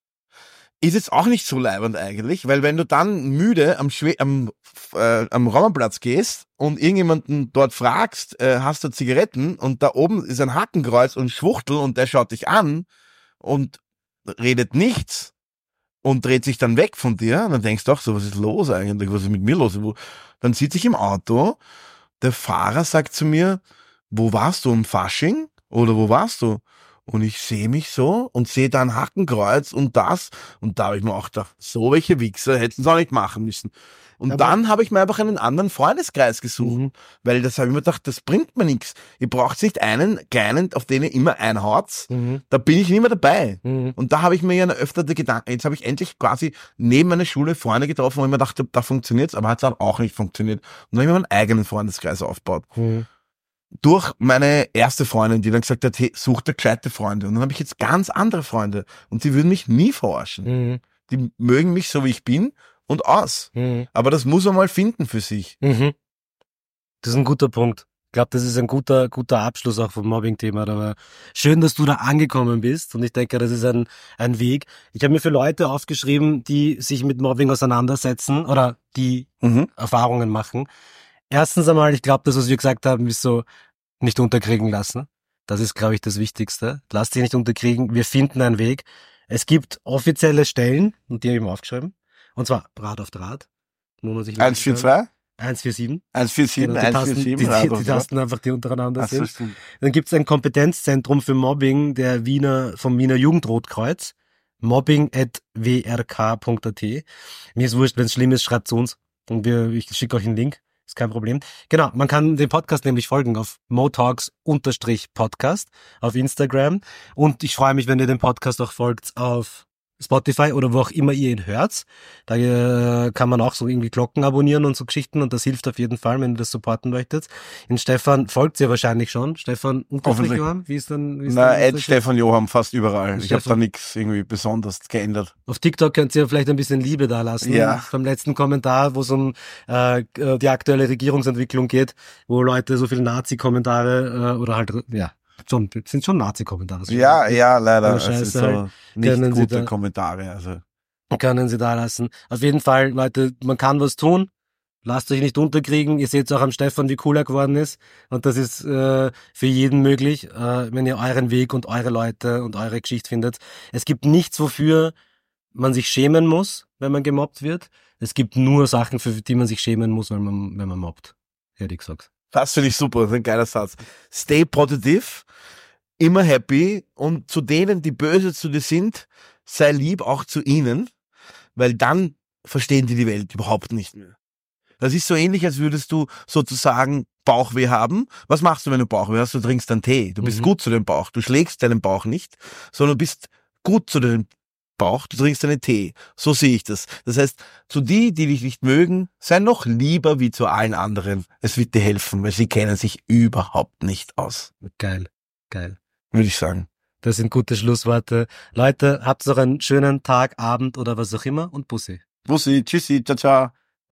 Ist jetzt auch nicht so leibend eigentlich, weil wenn du dann müde am Romannplatz gehst und irgendjemanden dort fragst, hast du Zigaretten und da oben ist ein Hakenkreuz und Schwuchtel und der schaut dich an und redet nichts und dreht sich dann weg von dir, und dann denkst du auch so, was ist los eigentlich, was ist mit mir los? Dann sitze ich im Auto, der Fahrer sagt zu mir, wo warst du, im Fasching? Oder wo warst du? Und ich sehe mich so und sehe da ein Hakenkreuz und das. Und da habe ich mir auch gedacht, so welche Wichser hätten es auch nicht machen müssen. Und Aber- dann habe ich mir einfach einen anderen Freundeskreis gesucht. Mhm. Weil das habe ich mir gedacht, das bringt mir nichts. Ihr braucht nicht einen kleinen, auf den ihr immer einhaut. Mhm. Da bin ich nicht mehr dabei. Mhm. Und da habe ich mir ja öfter die Gedanken, jetzt habe ich endlich quasi neben meiner Schule Freunde getroffen, wo ich mir dachte, da funktioniert's, aber hat es auch nicht funktioniert. Und dann habe ich mir meinen eigenen Freundeskreis aufgebaut. Mhm. Durch meine erste Freundin, die dann gesagt hat, hey, such dir gescheite Freunde. Und dann habe ich jetzt ganz andere Freunde. Und die würden mich nie verarschen. Mhm. Die mögen mich so, wie ich bin und aus. Mhm. Aber das muss man mal finden für sich. Mhm. Das ist ein guter Punkt. Ich glaube, das ist ein guter Abschluss auch vom Mobbing-Thema. Aber schön, dass du da angekommen bist. Und ich denke, das ist ein Weg. Ich habe mir für Leute aufgeschrieben, die sich mit Mobbing auseinandersetzen oder die Erfahrungen machen. Erstens einmal, ich glaube, das, was wir gesagt haben, ist so, nicht unterkriegen lassen. Das ist, glaube ich, das Wichtigste. Lass dich nicht unterkriegen. Wir finden einen Weg. Es gibt offizielle Stellen, und die habe ich mir aufgeschrieben. Und zwar Draht auf Draht. 142? 147. 147, Genau, 147. die Tasten einfach, die untereinander sind. Dann gibt es ein Kompetenzzentrum für Mobbing vom Wiener Jugendrotkreuz. mobbing@wrk.at. Mir ist wurscht, wenn es schlimm ist, schreibt uns. Und ich schicke euch einen Link. Ist kein Problem. Genau, man kann dem Podcast nämlich folgen auf motalks_podcast auf Instagram. Und ich freue mich, wenn ihr dem Podcast auch folgt auf Spotify oder wo auch immer ihr ihn hört. Da kann man auch so irgendwie Glocken abonnieren und so Geschichten und das hilft auf jeden Fall, wenn ihr das supporten möchtet. In Stefan folgt ihr wahrscheinlich schon. Stefan Johann, wie ist dann? Stefan Johann fast überall. Ich habe da nichts irgendwie besonders geändert. Auf TikTok könnt ihr vielleicht ein bisschen Liebe da lassen. Ja. Beim letzten Kommentar, wo es um die aktuelle Regierungsentwicklung geht, wo Leute so viele Nazi-Kommentare oder halt, ja, sind schon Nazi-Kommentare. Ja, leider. Das ist so nicht gute Kommentare. Also können Sie da lassen. Auf jeden Fall, Leute, man kann was tun. Lasst euch nicht unterkriegen. Ihr seht auch am Stefan, wie cool er geworden ist. Und das ist für jeden möglich, wenn ihr euren Weg und eure Leute und eure Geschichte findet. Es gibt nichts, wofür man sich schämen muss, wenn man gemobbt wird. Es gibt nur Sachen, für die man sich schämen muss, wenn man mobbt. Hätte ich gesagt. Das finde ich super, das ist ein geiler Satz. Stay positive, immer happy und zu denen, die böse zu dir sind, sei lieb auch zu ihnen, weil dann verstehen die Welt überhaupt nicht mehr. Das ist so ähnlich, als würdest du sozusagen Bauchweh haben. Was machst du, wenn du Bauchweh hast? Du trinkst einen Tee. Du bist gut zu dem Bauch. Du schlägst deinen Bauch nicht, sondern du bist gut zu dem Bauch, du trinkst einen Tee. So sehe ich das. Das heißt, zu die dich nicht mögen, sei noch lieber wie zu allen anderen. Es wird dir helfen, weil sie kennen sich überhaupt nicht aus. Geil. Würde ich sagen. Das sind gute Schlussworte. Leute, habt noch einen schönen Tag, Abend oder was auch immer und Bussi. Bussi, tschüssi, ciao, ciao.